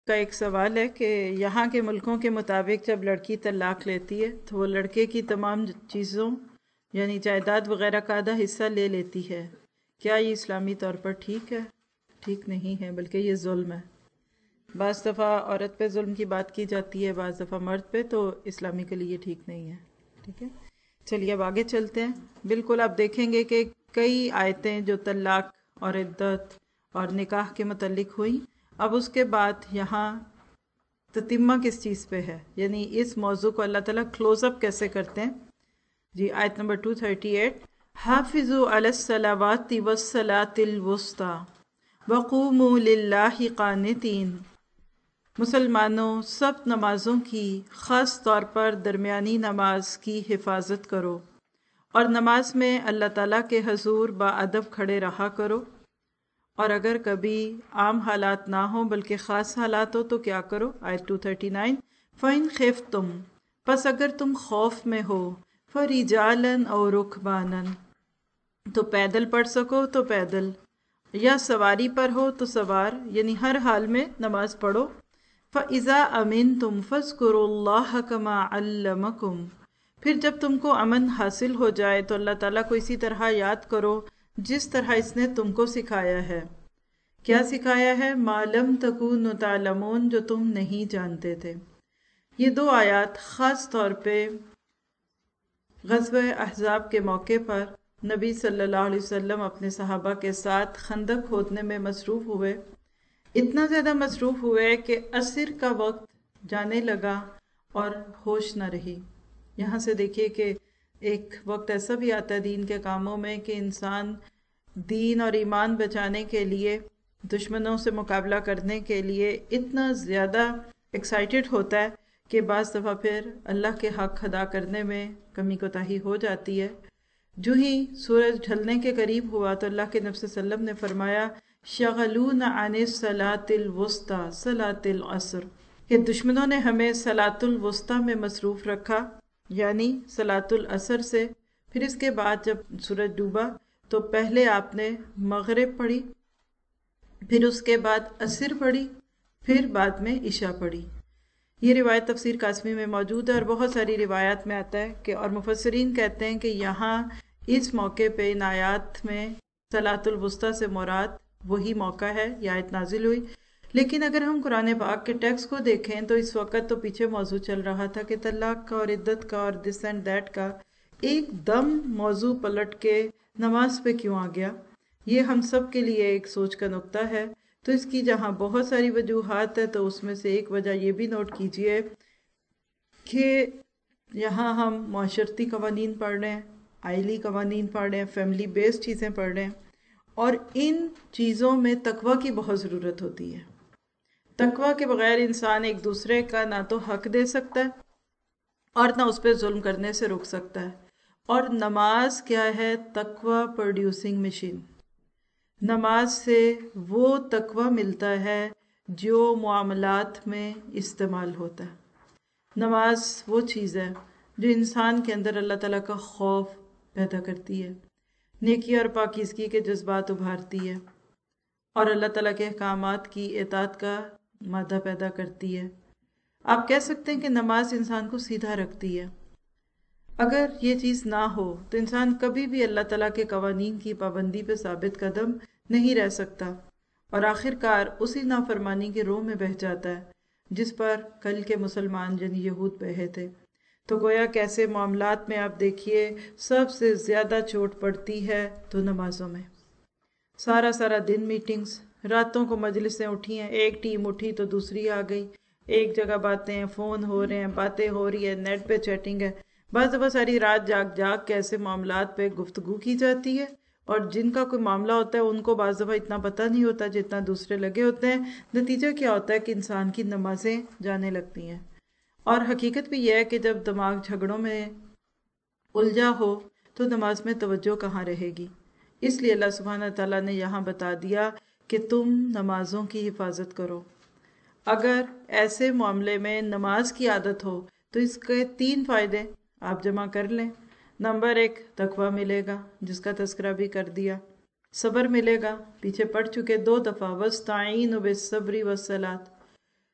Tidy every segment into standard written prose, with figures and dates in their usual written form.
کا ایک سوال ہے کہ یہاں کے ملکوں کے مطابق جب لڑکی طلاق لیتی ہے تو وہ لڑکے کی تمام چیزوں یعنی جائیداد وغیرہ کا آدھا حصہ لے لیتی ہے۔ کیا یہ اسلامی طور پر ٹھیک ہے؟ ٹھیک نہیں ہے، بلکہ یہ ظلم ہے۔ بعض دفعہ عورت پہ ظلم کی بات کی جاتی ہے، بعض دفعہ مرد پہ، تو اسلامی کے لیے ٹھیک نہیں ہے۔ ٹھیک ہے، چلیے اب آگے چلتے ہیں۔ بالکل آپ دیکھیں گے کہ کئی آیتیں جو طلاق اور عدت اور نکاح کے متعلق ہوئی، اب اس کے بعد یہاں تتمہ کس چیز پہ ہے، یعنی اس موضوع کو اللہ تعالیٰ کلوز اپ کیسے کرتے ہیں۔ جی آیت نمبر 238، حافظوا علی الصلوات والصلاة الوسطی وقوموا للہ قانتین۔ مسلمانوں سب نمازوں کی، خاص طور پر درمیانی نماز کی حفاظت کرو، اور نماز میں اللہ تعالیٰ کے حضور باادب کھڑے رہا کرو، اور اگر کبھی عام حالات نہ ہوں بلکہ خاص حالات ہو تو کیا کرو۔ آیت 239، فَإِنْ خِفْتُمْ، پس اگر تم خوف میں ہو، فَرِجَالًا أَوْ رُكْبَانًا، تو پیدل پڑھ سکو تو پیدل، یا سواری پر ہو تو سوار، یعنی ہر حال میں نماز پڑھو۔ فَإِذَا أَمِنْتُمْ فَاذْكُرُوا اللَّهَ كَمَا عَلَّمَكُمْ، پھر جب تم کو امن حاصل ہو جائے تو اللہ تعالیٰ کو اسی طرح یاد کرو جس طرح اس نے تم کو سکھایا ہے۔ کیا سکھایا ہے؟ مَا لَمْ تَكُونُوا تَعْلَمُونَ، جو تم نہیں جانتے تھے۔ یہ دو آیات خاص طور پہ غزوہ احزاب کے موقع پر نبی صلی اللہ علیہ وسلم اپنے صحابہ کے ساتھ خندق کھودنے میں مصروف ہوئے۔ اتنا زیادہ مصروف ہوئے کہ عصر کا وقت جانے لگا اور ہوش نہ رہی۔ یہاں سے دیکھیے کہ ایک وقت ایسا بھی آتا ہے دین کے کاموں میں کہ انسان دین اور ایمان بچانے کے لیے، دشمنوں سے مقابلہ کرنے کے لیے اتنا زیادہ ایکسائٹڈ ہوتا ہے کہ بعض دفعہ پھر اللہ کے حق ادا کرنے میں کمی کوتاہی ہو جاتی ہے۔ جو ہی سورج ڈھلنے کے قریب ہوا تو اللہ کے نبی صلی اللہ علیہ وسلم نے فرمایا شغلون عن الصلاۃ الوسطی صلاۃ العصر، کہ دشمنوں نے ہمیں صلاۃ الوسطی میں مصروف رکھا، یعنی صلاۃ العصر سے۔ پھر اس کے بعد جب سورج ڈوبا تو پہلے آپ نے مغرب پڑھی، پھر اس کے بعد عصر پڑھی، پھر بعد میں عشاء پڑھی۔ یہ روایت تفسیر قاسمی میں موجود ہے، اور بہت ساری روایات میں آتا ہے کہ، اور مفسرین کہتے ہیں کہ یہاں اس موقع پہ ان آیات میں صلاۃ الوسطی سے مراد وہی موقع ہے، یہ آیت نازل ہوئی۔ لیکن اگر ہم قرآن پاک کے ٹیکسٹ کو دیکھیں تو اس وقت تو پیچھے موضوع چل رہا تھا کہ طلاق کا اور عدت کا اور دس اینڈ دیٹ کا، ایک دم موضوع پلٹ کے نماز پہ کیوں آ گیا؟ یہ ہم سب کے لیے ایک سوچ کا نقطہ ہے۔ تو اس کی جہاں بہت ساری وجوہات ہے تو اس میں سے ایک وجہ یہ بھی نوٹ کیجئے کہ یہاں ہم معاشرتی قوانین پڑھ رہے ہیں، آئلی قوانین پڑھ رہے ہیں، فیملی بیسڈ چیزیں پڑھ رہے ہیں، اور ان چیزوں میں تقوی کی بہت ضرورت ہوتی ہے۔ تقوی کے بغیر انسان ایک دوسرے کا نہ تو حق دے سکتا ہے اور نہ اس پہ ظلم کرنے سے روک سکتا ہے۔ اور نماز کیا ہے؟ تقوی پروڈیوسنگ مشین۔ نماز سے وہ تقوی ملتا ہے جو معاملات میں استعمال ہوتا ہے۔ نماز وہ چیز ہے جو انسان کے اندر اللہ تعالیٰ کا خوف پیدا کرتی ہے، نیکی اور پاکیزگی کے جذبات ابھارتی ہے، اور اللہ تعالیٰ کے احکامات کی اطاعت کا مادہ پیدا کرتی ہے۔ آپ کہہ سکتے ہیں کہ نماز انسان کو سیدھا رکھتی ہے۔ اگر یہ چیز نہ ہو تو انسان کبھی بھی اللہ تعالیٰ کے قوانین کی پابندی پہ ثابت قدم نہیں رہ سکتا، اور آخر کار اسی نافرمانی کے روح میں بہہ جاتا ہے جس پر کل کے مسلمان یعنی یہود بہے تھے۔ تو گویا کیسے معاملات میں آپ دیکھیے سب سے زیادہ چوٹ پڑتی ہے تو نمازوں میں۔ سارا سارا دن میٹنگز، راتوں کو مجلسیں اٹھی ہیں، ایک ٹیم اٹھی تو دوسری آ گئی، ایک جگہ باتیں ہیں، فون ہو رہے ہیں، باتیں ہو رہی ہیں، نیٹ پہ چیٹنگ ہے، بعض دفعہ ساری رات جاگ جاگ کے ایسے معاملات پہ گفتگو کی جاتی ہے، اور جن کا کوئی معاملہ ہوتا ہے ان کو بعض دفعہ اتنا پتہ نہیں ہوتا جتنا دوسرے لگے ہوتے ہیں۔ نتیجہ کیا ہوتا ہے کہ انسان کی نمازیں جانے لگتی ہیں۔ اور حقیقت بھی یہ ہے کہ جب دماغ جھگڑوں میں الجھا ہو تو نماز میں توجہ کہاں رہے گی؟ اس لیے اللہ سبحانہ تعالیٰ نے یہاں بتا دیا کہ تم نمازوں کی حفاظت کرو۔ اگر ایسے معاملے میں نماز کی عادت ہو تو اس کے 3 فائدے آپ جمع کر لیں۔ نمبر 1، تقوی ملے گا جس کا تذکرہ بھی کر دیا، صبر ملے گا، پیچھے پڑھ چکے 2 دفعہ، وَاسْتَعِینُوا بِالصَّبْرِ وَالصَّلَاةِ،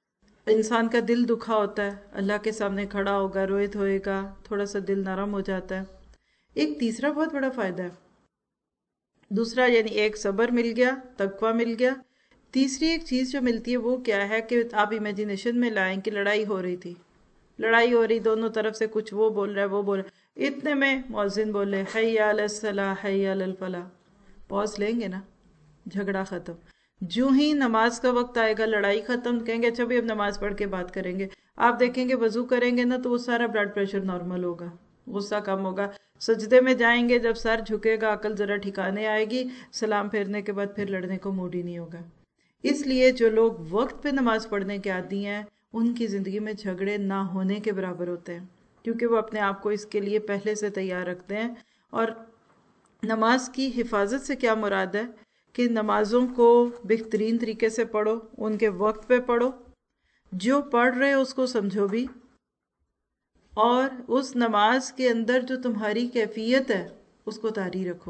انسان کا دل دکھا ہوتا ہے، اللہ کے سامنے کھڑا ہوگا، روئے دھوئے گا، تھوڑا سا دل نرم ہو جاتا ہے۔ ایک تیسرا بہت بڑا فائدہ ہے، دوسرا یعنی ایک صبر مل گیا، تقویٰ مل گیا۔ تیسری ایک چیز جو ملتی ہے وہ کیا ہے کہ آپ امیجنیشن میں لائیں کہ لڑائی ہو رہی تھی، لڑائی ہو رہی، دونوں طرف سے کچھ وہ بول رہا ہے وہ بول رہا ہے، اتنے میں مؤذن بولے حی علی الصلاح حی علی الفلاح، پوز لیں گے نا، جھگڑا ختم۔ جو ہی نماز کا وقت آئے گا، لڑائی ختم، کہیں گے اچھا بھی اب نماز پڑھ کے بات کریں گے۔ آپ دیکھیں گے وضو کریں گے نا تو وہ سارا بلڈ پریشر نارمل ہوگا، غصہ کم ہوگا۔ سجدے میں جائیں گے، جب سر جھکے گا، عقل ذرا ٹھکانے آئے گی، سلام پھیرنے کے بعد پھر لڑنے کو موڈ ہی نہیں ہوگا۔ اس لیے جو لوگ وقت پہ نماز پڑھنے کے عادی ہیں ان کی زندگی میں جھگڑے نہ ہونے کے برابر ہوتے ہیں، کیونکہ وہ اپنے آپ کو اس کے لیے پہلے سے تیار رکھتے ہیں۔ اور نماز کی حفاظت سے کیا مراد ہے کہ نمازوں کو بہترین طریقے سے پڑھو، ان کے وقت پہ پڑھو، جو پڑھ رہے اس کو سمجھو بھی، اور اس نماز کے اندر جو تمہاری کیفیت ہے اس کو طاری رکھو۔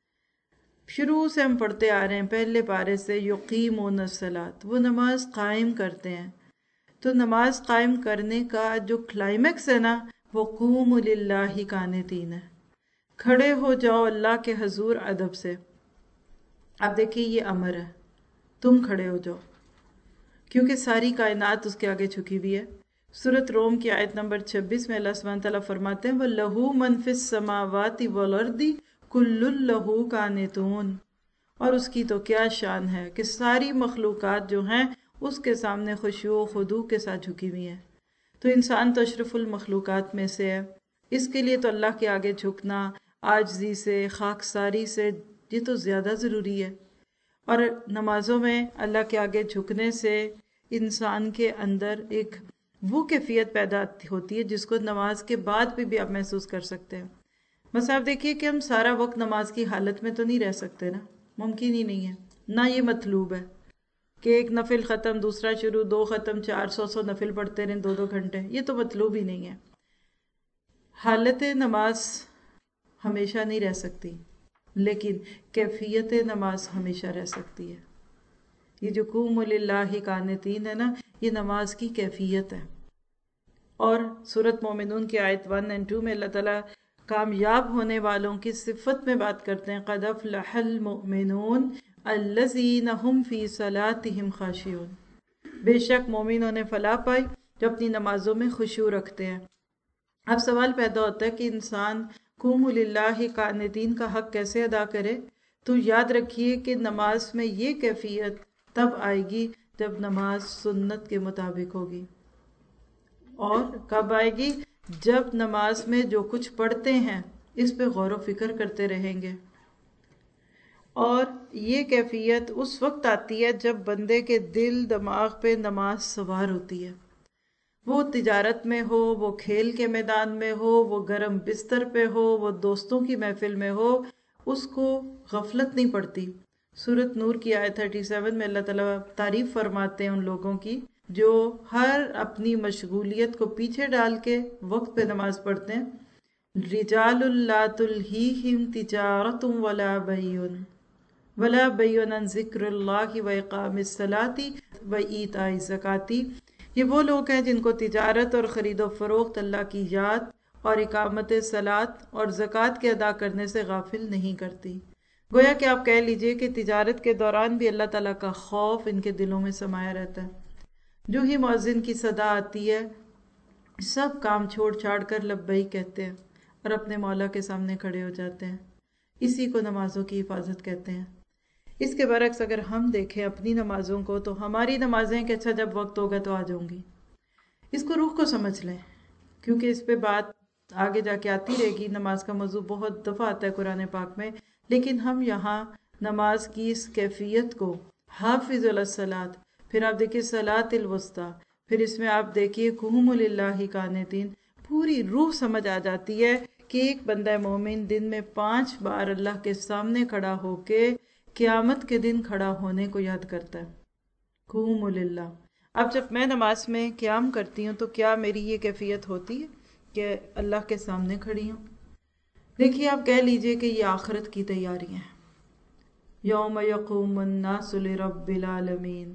شروع سے ہم پڑھتے آ رہے ہیں پہلے پارے سے، یقیمون الصلاۃ، وہ نماز قائم کرتے ہیں۔ تو نماز قائم کرنے کا جو کلائمیکس ہے نا وہ قوموا للہ قانتین ہے، کھڑے ہو جاؤ اللہ کے حضور ادب سے۔ اب دیکھیے یہ امر ہے، تم کھڑے ہو جاؤ، کیونکہ ساری کائنات اس کے آگے جھکی ہوئی ہے۔ سورۃ روم کی آیت نمبر 26 میں اللہ سبحانہ تعالیٰ فرماتے ہیں وَلَهُ مَن فِي السَّمَاوَاتِ وَالْأَرْضِ كُلٌّ لَهُ قَانِتُونَ، اور اس کی تو کیا شان ہے کہ ساری مخلوقات جو ہیں اس کے سامنے خشوع و خضوع کے ساتھ جھکی ہوئی ہیں۔ تو انسان تو اشرف المخلوقات میں سے ہے، اس کے لیے تو اللہ کے آگے جھکنا عاجزی سے، خاکساری سے، یہ تو زیادہ ضروری ہے۔ اور نمازوں میں اللہ کے آگے جھکنے سے انسان کے اندر ایک وہ کیفیت پیدا ہوتی ہے جس کو نماز کے بعد بھی آپ محسوس کر سکتے ہیں۔ بس آپ دیکھیے کہ ہم سارا وقت نماز کی حالت میں تو نہیں رہ سکتے نا، ممکن ہی نہیں ہے، نہ یہ مطلوب ہے کہ ایک نفل ختم دوسرا شروع، 2 ختم 400 نفل پڑھتے رہیں 2 گھنٹے، یہ تو مطلوب ہی نہیں ہے۔ حالت نماز ہمیشہ نہیں رہ سکتی، لیکن کیفیت نماز ہمیشہ رہ سکتی ہے۔ یہ جو قوموا للہ قانتین ہے نا، یہ نماز کی کیفیت ہے۔ اور سورۃ مومنون کی آیت 1 اور 2 میں اللہ تعالیٰ کامیاب ہونے والوں کی صفت میں بات کرتے ہیں قد افلح المؤمنون الذین هم فی صلاتهم خاشعون، بے شک مومنوں نے فلاح پائی جو اپنی نمازوں میں خشوع رکھتے ہیں۔ اب سوال پیدا ہوتا ہے کہ انسان قوموا للہ قانتین کا حق کیسے ادا کرے؟ تو یاد رکھیے کہ نماز میں یہ کیفیت تب آئے گی جب نماز سنت کے مطابق ہوگی۔ اور کب آئے گی؟ جب نماز میں جو کچھ پڑھتے ہیں اس پہ غور و فکر کرتے رہیں گے۔ اور یہ کیفیت اس وقت آتی ہے جب بندے کے دل دماغ پہ نماز سوار ہوتی ہے، وہ تجارت میں ہو، وہ کھیل کے میدان میں ہو، وہ گرم بستر پہ ہو، وہ دوستوں کی محفل میں ہو، اس کو غفلت نہیں پڑتی۔ سورۃ نور کی آیت 37 میں اللہ تعالیٰ تعریف فرماتے ہیں ان لوگوں کی جو ہر اپنی مشغولیت کو پیچھے ڈال کے وقت پہ نماز پڑھتے ہیں۔ رجال لا تلہیہم تجارت ولا بیع عن ذکر اللہ واقام الصلاۃ وایتاء الزکاۃ، یہ وہ لوگ ہیں جن کو تجارت اور خرید و فروخت اللہ کی یاد اور اقامت صلاۃ اور زکوٰۃ کے ادا کرنے سے غافل نہیں کرتی۔ گویا کہ آپ کہہ لیجئے کہ تجارت کے دوران بھی اللہ تعالیٰ کا خوف ان کے دلوں میں سمایا رہتا ہے۔ جو ہی مؤذن کی صدا آتی ہے سب کام چھوڑ چھاڑ کر لبیک کہتے ہیں اور اپنے مولا کے سامنے کھڑے ہو جاتے ہیں۔ اسی کو نمازوں کی حفاظت کہتے ہیں۔ اس کے برعکس اگر ہم دیکھیں اپنی نمازوں کو تو ہماری نمازیں کہ اچھا جب وقت ہوگا تو آ جاؤں گی، اس کو روح کو سمجھ لیں، کیونکہ اس پہ بات آگے جا کے آتی رہے گی۔ نماز کا موضوع بہت دفعہ آتا ہے قرآن پاک میں، لیکن ہم یہاں نماز کی اس کیفیت کو حافظ علی الصلاۃ، پھر آپ دیکھیے صلاۃ الوسطیٰ، پھر اس میں آپ دیکھیے قوموا للہ قانتین، پوری روح سمجھ آ جاتی ہے کہ ایک بندہ مومن دن میں 5 بار اللہ کے سامنے کھڑا ہو کے قیامت کے دن کھڑا ہونے کو یاد کرتا ہے۔ قوموا للہ۔ اب جب میں نماز میں قیام کرتی ہوں تو کیا میری یہ کیفیت ہوتی ہے کہ اللہ کے سامنے کھڑی ہوں؟ دیکھیے آپ کہہ لیجئے کہ یہ آخرت کی تیاری ہیں۔ یوم یقوم الناس لرب العالمین،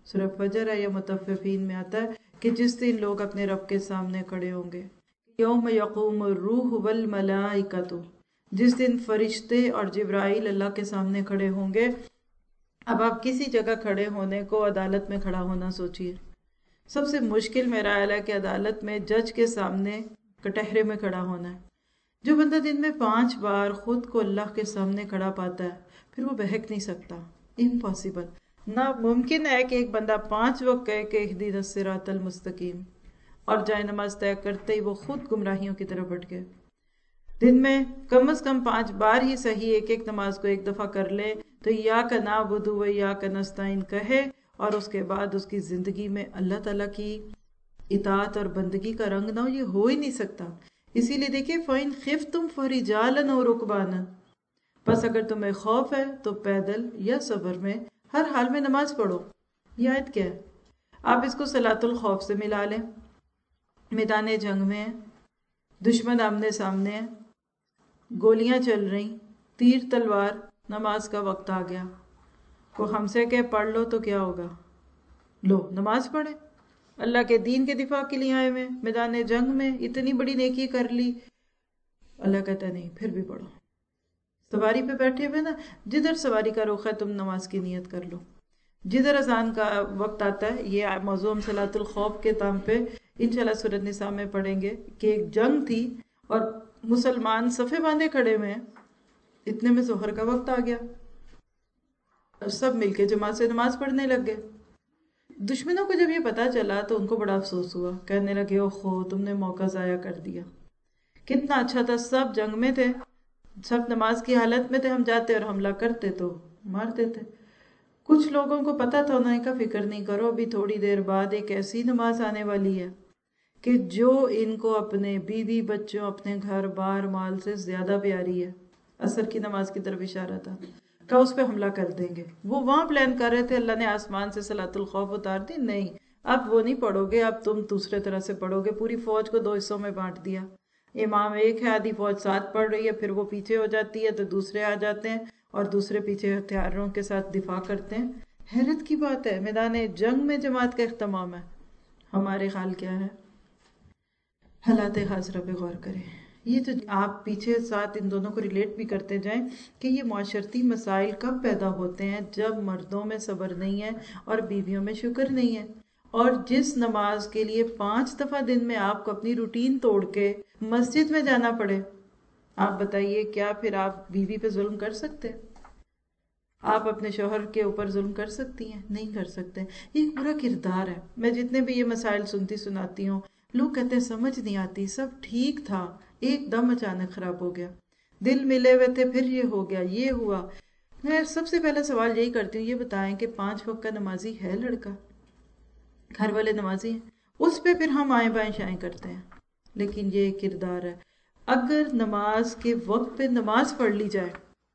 سورہ فجر ہے یا مطففین میں آتا ہے کہ جس دن لوگ اپنے رب کے سامنے کھڑے ہوں گے، یوم یقوم الروح والملائکۃ، جس دن فرشتے اور جبرائیل اللہ کے سامنے کھڑے ہوں گے۔ اب آپ کسی جگہ کھڑے ہونے کو عدالت میں کھڑا ہونا سوچیے، سب سے مشکل میرا خیال ہے کہ عدالت میں جج کے سامنے کٹہرے میں کھڑا ہونا ہے۔ جو بندہ دن میں 5 بار خود کو اللہ کے سامنے کھڑا پاتا ہے پھر وہ بہک نہیں سکتا، امپاسبل، ناممکن ہے کہ ایک بندہ 5 وقت کہے کہ اہدنا الصراط المستقیم اور جائے نماز طے کرتے ہی وہ خود گمراہیوں کی طرف بڑھ گئے۔ دن میں کم از کم 5 بار ہی صحیح ایک نماز کو ایک دفعہ کر لے تو ایاک نعبد و ایاک نستعین کہے، اور اس کے بعد اس کی زندگی میں اللہ تعالیٰ کی اطاعت اور بندگی کا رنگ نہ ہو، یہ ہو ہی نہیں سکتا۔ اسی لیے دیکھیں فَإِنْ خِفْتُمْ فَرِجَالًا أَوْ رُكْبَانًا، بس اگر تمہیں خوف ہے تو پیدل یا سفر میں ہر حال میں نماز پڑھو۔ یہ آیت کیا ہے؟ آپ اس کو صلاۃ الخوف سے ملا لیں۔ میدان جنگ میں ہیں، دشمن آمنے سامنے ہیں، گولیاں چل رہی، تیر تلوار، نماز کا وقت آ گیا، کو ہم سے کہ پڑھ لو تو کیا ہوگا؟ لو نماز پڑھیں، اللہ کے دین کے دفاع کے لیے آئے ہوئے میدان جنگ میں، اتنی بڑی نیکی کر لی، اللہ کہتا ہے نہیں پھر بھی پڑھو۔ سواری پہ بیٹھے ہوئے نا، جدھر سواری کا رخ ہے تم نماز کی نیت کر لو، جدھر اذان کا وقت آتا ہے۔ یہ موضوع ہم صلاۃ الخوف کے تام پہ انشاءاللہ سورۃ النساء میں پڑھیں گے کہ ایک جنگ تھی اور مسلمان صفے باندھے کھڑے ہوئے ہیں، اتنے میں ظہر کا وقت آ گیا اور سب مل کے جماعت سے نماز پڑھنے لگ گئے۔ دشمنوں کو جب یہ پتا چلا تو ان کو بڑا افسوس ہوا، کہنے لگے اوہو تم نے موقع ضائع کر دیا، کتنا اچھا تھا، سب جنگ میں تھے، سب نماز کی حالت میں تھے، ہم جاتے اور حملہ کرتے تو مارتے تھے۔ کچھ لوگوں کو پتا تھا، انہوں نے کہا فکر نہیں کرو، ابھی تھوڑی دیر بعد ایک ایسی نماز آنے والی ہے کہ جو ان کو اپنے بیوی بچوں، اپنے گھر بار مال سے زیادہ پیاری ہے۔ عصر کی نماز کی طرف اشارہ تھا کہ اس پہ حملہ کر دیں گے۔ وہ وہاں پلان کر رہے تھے، اللہ نے آسمان سے صلاۃ الخوف اتار دی، نہیں اب وہ نہیں پڑھو گے، اب تم دوسرے طرح سے پڑھو گے۔ پوری فوج کو 2 حصوں میں بانٹ دیا، امام ایک ہے، آدھی فوج ساتھ پڑھ رہی ہے، پھر وہ پیچھے ہو جاتی ہے تو دوسرے آ جاتے ہیں اور دوسرے پیچھے ہتھیاروں کے ساتھ دفاع کرتے ہیں۔ حیرت کی بات ہے، میدان جنگ میں جماعت کا اہتمام ہے، ہمارے حال کیا ہے؟ حالات حاضرہ پہ غور کریں۔ یہ تو آپ پیچھے ساتھ ان دونوں کو ریلیٹ بھی کرتے جائیں کہ یہ معاشرتی مسائل کب پیدا ہوتے ہیں؟ جب مردوں میں صبر نہیں ہے اور بیویوں میں شکر نہیں ہے۔ اور جس نماز کے لیے 5 دفعہ دن میں آپ کو اپنی روٹین توڑ کے مسجد میں جانا پڑے، آپ بتائیے کیا پھر آپ بیوی پہ ظلم کر سکتے؟ آپ اپنے شوہر کے اوپر ظلم کر سکتی ہیں؟ نہیں کر سکتے۔ یہ ایک برا کردار ہے۔ میں جتنے بھی یہ مسائل سنتی سناتی ہوں، لوگ کہتے ہیں سمجھ نہیں آتی، سب ٹھیک تھا ایک دم اچانک خراب ہو گیا، دل ملے ہوئے تھے پھر یہ ہو گیا، یہ ہوا۔ میں سب سے پہلا سوال یہی کرتی ہوں، یہ بتائیں کہ 5 وقت کا نمازی ہے لڑکا؟ گھر والے نمازی ہیں، اس پہ پھر ہم آئیں بائیں شائیں کرتے ہیں، لیکن یہ کردار ہے۔ اگر نماز کے وقت پہ نماز پڑھ لی جائے،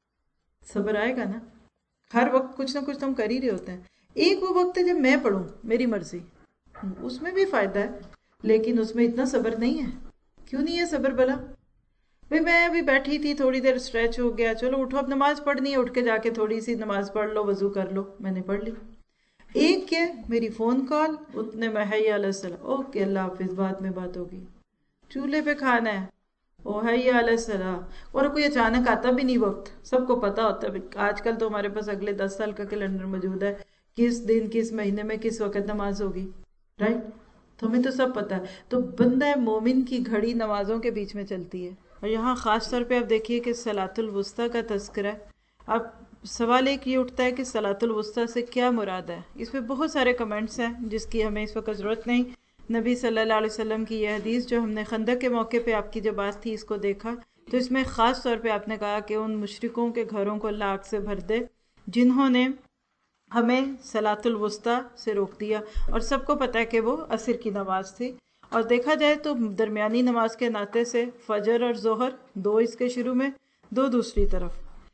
صبر آئے گا نا؟ ہر وقت کچھ نہ کچھ تو ہم کر ہی رہے ہوتے ہیں۔ ایک وہ وقت ہے جب میں پڑھوں، میری مرضی، اس میں بھی فائدہ ہے، لیکن اس میں اتنا صبر نہیں ہے۔ کیوں نہیں ہے صبر بلا؟ بھئی میں ابھی بیٹھی تھی، تھوڑی دیر اسٹریچ ہو گیا، چلو اٹھو اب نماز پڑھنی ہے، اٹھ کے جا کے تھوڑی سی نماز پڑھ لو، وضو کر لو، میں نے پڑھ لی۔ ایک کیا میری فون کال، اتنے میں حی علی الصلاۃ، اوکے اللہ حافظ بعد میں بات ہوگی۔ چولہے پہ کھانا ہے، او حی علی الصلاۃ، اور کوئی اچانک آتا بھی نہیں وقت، سب کو پتا ہوتا ہے۔ آج کل تو ہمارے پاس اگلے 10 سال کا کیلنڈر موجود ہے، کس دن کس مہینے میں کس وقت نماز ہوگی، رائٹ؟ تو ہمیں تو سب پتا ہے۔ تو بندہ مومن کی گھڑی نمازوں کے بیچ میں چلتی ہے، اور یہاں خاص طور پہ آپ دیکھیے کہ صلاۃ الوسطیٰ کا تذکرہ ہے۔ اب سوال ایک یہ اٹھتا ہے کہ صلاۃ الوسطیٰ سے کیا مراد ہے؟ اس پہ بہت سارے کمنٹس ہیں جس کی ہمیں اس وقت ضرورت نہیں۔ نبی صلی اللہ علیہ وسلم کی یہ حدیث جو ہم نے خندق کے موقع پہ آپ کی جو بات تھی اس کو دیکھا، تو اس میں خاص طور پہ آپ نے کہا کہ ان مشرکوں کے گھروں کو اللہ آگ سے بھر دے جنہوں نے ہمیں صلاۃ الوسطیٰ سے روک دیا، اور سب کو پتہ ہے کہ وہ عصر کی نماز تھی۔ اور دیکھا جائے تو درمیانی نماز کے ناطے سے فجر اور ظہر 2 اس کے شروع میں، 2 دوسری طرف۔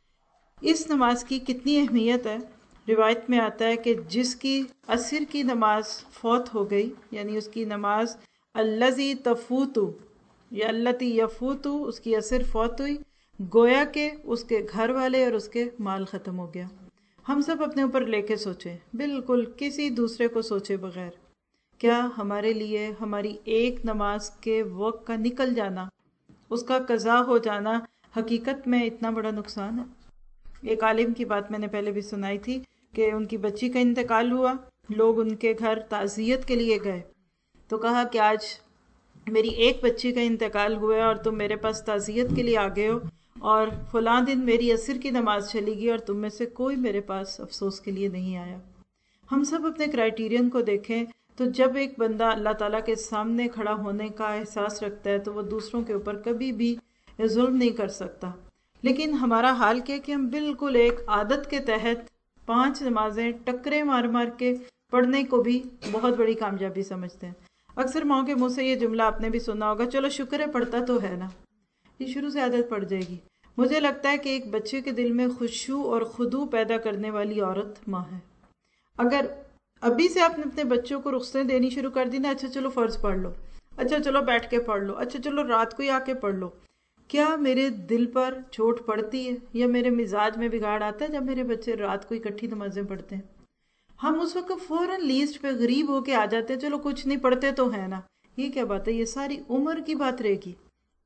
اس نماز کی کتنی اہمیت ہے؟ روایت میں آتا ہے کہ جس کی عصر کی نماز فوت ہو گئی، یعنی اس کی نماز الذی تفوت یا التی یفوت، اس کی عصر فوت ہوئی، گویا کہ اس کے گھر والے اور اس کے مال ختم ہو گیا۔ ہم سب اپنے اوپر لے کے سوچیں، بالکل کسی دوسرے کو سوچے بغیر، کیا ہمارے لیے ہماری ایک نماز کے وقت کا نکل جانا، اس کا قضا ہو جانا حقیقت میں اتنا بڑا نقصان ہے؟ ایک عالم کی بات میں نے پہلے بھی سنائی تھی کہ ان کی بچی کا انتقال ہوا، لوگ ان کے گھر تعزیت کے لیے گئے تو کہا کہ آج میری ایک بچی کا انتقال ہوا ہے اور تم میرے پاس تعزیت کے لیے آ گئے ہو، اور فلاں دن میری عصر کی نماز چلی گئی اور تم میں سے کوئی میرے پاس افسوس کے لیے نہیں آیا۔ ہم سب اپنے کرائیٹیرین کو دیکھیں تو جب ایک بندہ اللہ تعالیٰ کے سامنے کھڑا ہونے کا احساس رکھتا ہے تو وہ دوسروں کے اوپر کبھی بھی ظلم نہیں کر سکتا، لیکن ہمارا حال کیا کہ ہم بالکل ایک عادت کے تحت 5 نمازیں ٹکرے مار مار کے پڑھنے کو بھی بہت بڑی کامیابی سمجھتے ہیں۔ اکثر ماؤں کے منہ سے یہ جملہ آپ نے بھی سنا ہوگا، چلو شکر ہے پڑھتا تو ہے نا۔ یہ شروع سے عادت پڑ جائے گی۔ مجھے لگتا ہے کہ ایک بچے کے دل میں خشوع اور خضوع پیدا کرنے والی عورت ماں ہے۔ اگر ابھی سے آپ نے اپنے بچوں کو رخصتیں دینی شروع کر دی نا، اچھا چلو فرض پڑھ لو، اچھا چلو بیٹھ کے پڑھ لو، اچھا چلو رات کو ہی آ کے پڑھ لو، کیا میرے دل پر چوٹ پڑتی ہے یا میرے مزاج میں بگاڑ آتا ہے جب میرے بچے رات کو اکٹھی نمازیں پڑھتے ہیں؟ ہم اس وقت فوراً لیسٹ پہ غریب ہو کے آ جاتے ہیں، چلو کچھ نہیں پڑھتے تو ہے نا۔ یہ کیا بات ہے؟ یہ ساری عمر کی بات رہے گی۔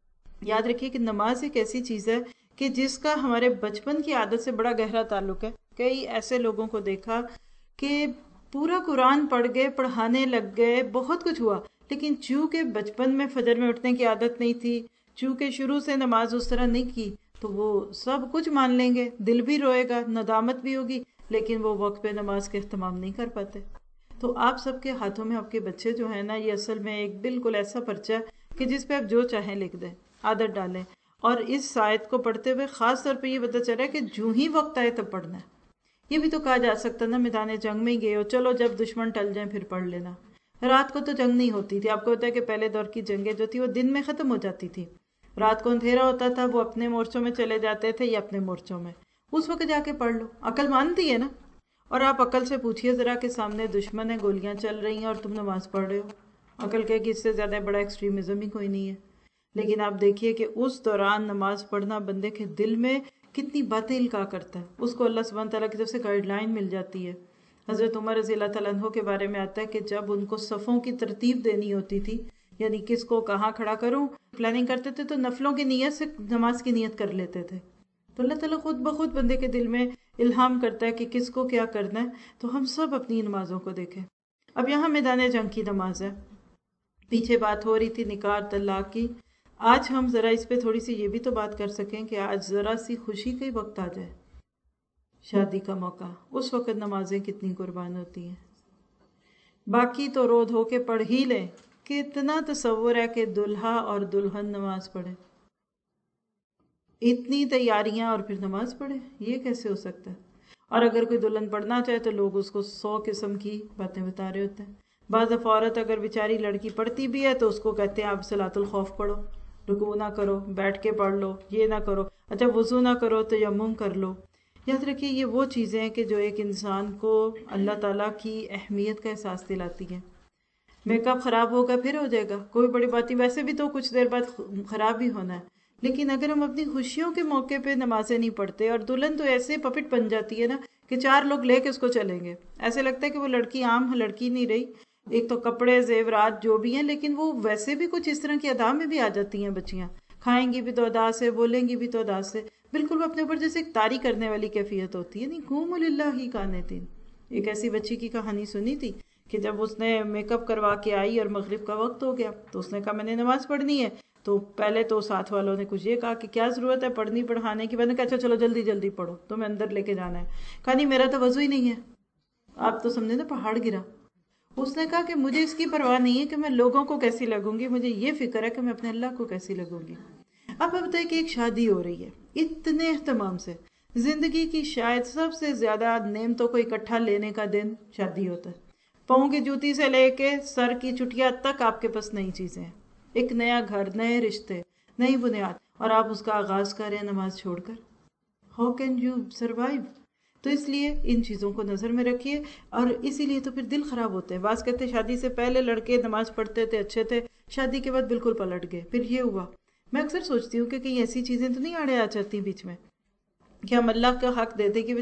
یاد رکھیے کہ نماز ایک ایسی چیز ہے کہ جس کا ہمارے بچپن کی عادت سے بڑا گہرا تعلق ہے۔ کئی ایسے لوگوں کو دیکھا کہ پورا قرآن پڑھ گئے، پڑھانے لگ گئے، بہت کچھ ہوا، لیکن چونکہ بچپن میں فجر میں اٹھنے کی عادت نہیں تھی، چونکہ شروع سے نماز اس طرح نہیں کی، تو وہ سب کچھ مان لیں گے، دل بھی روئے گا، ندامت بھی ہوگی، لیکن وہ وقت پہ نماز کے اہتمام نہیں کر پاتے۔ تو آپ سب کے ہاتھوں میں آپ کے بچے جو ہیں نا، یہ اصل میں ایک بالکل ایسا پرچہ ہے کہ جس پہ آپ جو چاہیں لکھ دیں، عادت ڈالیں، اور اس آیت کو پڑھتے ہوئے خاص طور پہ یہ پتہ چلا ہے کہ جو ہی وقت آئے تب پڑھنا ہے۔ یہ بھی تو کہا جا سکتا نا، میدان جنگ میں ہی گئے ہو، چلو جب دشمن ٹل جائیں پھر پڑھ لینا۔ رات کو تو جنگ نہیں ہوتی تھی، آپ کو پتا ہے کہ پہلے دور کی جنگیں جو تھی وہ دن میں ختم ہو جاتی تھی، رات کو اندھیرا ہوتا تھا، وہ اپنے مورچوں میں چلے جاتے تھے یا اپنے مورچوں میں، اس وقت جا کے پڑھ لو، عقل مانتی ہے نا۔ اور آپ عقل سے پوچھئے ذرا کہ سامنے دشمن ہے، گولیاں چل رہی ہیں اور تم نماز پڑھ رہے ہو، عقل کہے کہ اس سے زیادہ بڑا ایکسٹریمزم ہی کوئی نہیں ہے۔ لیکن آپ دیکھیے کہ اس دوران نماز پڑھنا بندے کے دل میں کتنی باتیں القاء کرتا ہے، اس کو اللہ سبحانہ تعالیٰ کی طرف سے گائیڈ لائن مل جاتی ہے۔ حضرت عمر رضی اللہ تعالیٰ عنہ کے بارے میں آتا ہے کہ جب ان کو صفوں کی ترتیب دینی ہوتی تھی، یعنی کس کو کہاں کھڑا کروں، پلاننگ کرتے تھے تو نفلوں کی نیت سے نماز کی نیت کر لیتے تھے، تو اللہ تعالیٰ خود بخود بندے کے دل میں الہام کرتا ہے کہ کس کو کیا کرنا ہے۔ تو ہم سب اپنی نمازوں کو دیکھیں۔ اب یہاں میدان جنگ کی نماز ہے، پیچھے بات ہو رہی تھی نکاح اور طلاق کی، آج ہم ذرا اس پہ تھوڑی سی یہ بھی تو بات کر سکیں کہ آج ذرا سی خوشی کا ہی وقت آ جائے، شادی کا موقع، اس وقت نمازیں کتنی قربان ہوتی ہیں۔ باقی تو رو دھو کے پڑھ ہی لیں، کتنا تصور ہے کہ دلہا اور دلہن نماز پڑھے، اتنی تیاریاں اور پھر نماز پڑھے، یہ کیسے ہو سکتا ہے؟ اور اگر کوئی دلہن پڑھنا چاہے تو لوگ اس کو 100 قسم کی باتیں بتا رہے ہوتے ہیں۔ بعض دفعہ عورت اگر بیچاری لڑکی پڑھتی بھی ہے تو اس کو کہتے ہیں آپ صلاۃ الخوف پڑھو، رکوع نہ کرو، بیٹھ کے پڑھ لو، یہ نہ کرو، اچھا وضو نہ کرو تیمم کر لو۔ یاد رکھیے یہ وہ چیزیں ہیں کہ جو ایک انسان کو اللہ تعالیٰ کی اہمیت کا احساس دلاتی ہیں۔ میک اپ خراب ہوگا پھر ہو جائے گا، کوئی بڑی بات نہیں، ویسے بھی تو کچھ دیر بعد خراب بھی ہونا ہے، لیکن اگر ہم اپنی خوشیوں کے موقع پہ نمازیں نہیں پڑھتے، اور دلہن تو ایسے پپٹ بن جاتی ہے نا کہ 4 لوگ لے کے اس کو چلیں گے، ایسے لگتا ہے کہ وہ لڑکی عام لڑکی نہیں رہی، ایک تو کپڑے زیورات جو بھی ہیں، لیکن وہ ویسے بھی کچھ اس طرح کی ادا میں بھی آ جاتی ہیں بچیاں، کھائیں گی بھی تو ادا سے، بولیں گی بھی تو ادا سے، بالکل وہ اپنے اوپر جیسے ایک طاری کرنے والی کیفیت ہوتی ہے۔ نہیں، قوموا للہ قانتین۔ ایک ایسی بچی کی کہانی سنی تھی کہ جب اس نے میک اپ کروا کے آئی اور مغرب کا وقت ہو گیا تو اس نے کہا میں نے نماز پڑھنی ہے، تو پہلے تو ساتھ والوں نے کچھ یہ کہا کہ کیا ضرورت ہے پڑھنی پڑھانے کی، میں نے کہا اچھا چلو جلدی جلدی پڑھو، تمہیں اندر لے کے جانا ہے۔ کہا نہیں میرا تو وضو ہی نہیں ہے۔ آپ تو سمجھے نا پہاڑ گرا۔ اس نے کہا کہ مجھے اس کی پرواہ نہیں ہے کہ میں لوگوں کو کیسی لگوں گی، مجھے یہ فکر ہے کہ میں اپنے اللہ کو کیسی لگوں گی۔ اب بتائیں کہ ایک شادی ہو رہی ہے اتنے اہتمام سے، زندگی کی شاید سب سے زیادہ نعمتوں کو اکٹھا لینے کا دن شادی ہوتا ہے، پاؤں کی جوتی سے لے کے سر کی چٹیا تک آپ کے پاس نئی چیزیں ہیں، ایک نیا گھر، نئے رشتے، نئی بنیاد، اور آپ اس کا آغاز کر رہے ہیں نماز چھوڑ کر۔ How can you survive? تو اس لیے ان چیزوں کو نظر میں رکھیے، اور اسی لیے تو پھر دل خراب ہوتے ہیں۔ بعض کہتے ہیں شادی سے پہلے لڑکے نماز پڑھتے تھے اچھے تھے، شادی کے بعد بالکل پلٹ گئے، پھر یہ ہوا۔ میں اکثر سوچتی ہوں کہ کہیں ایسی چیزیں تو نہیں آڑے آ جاتی بیچ میں کہ ہم اللہ کا حق دینے کی بجائے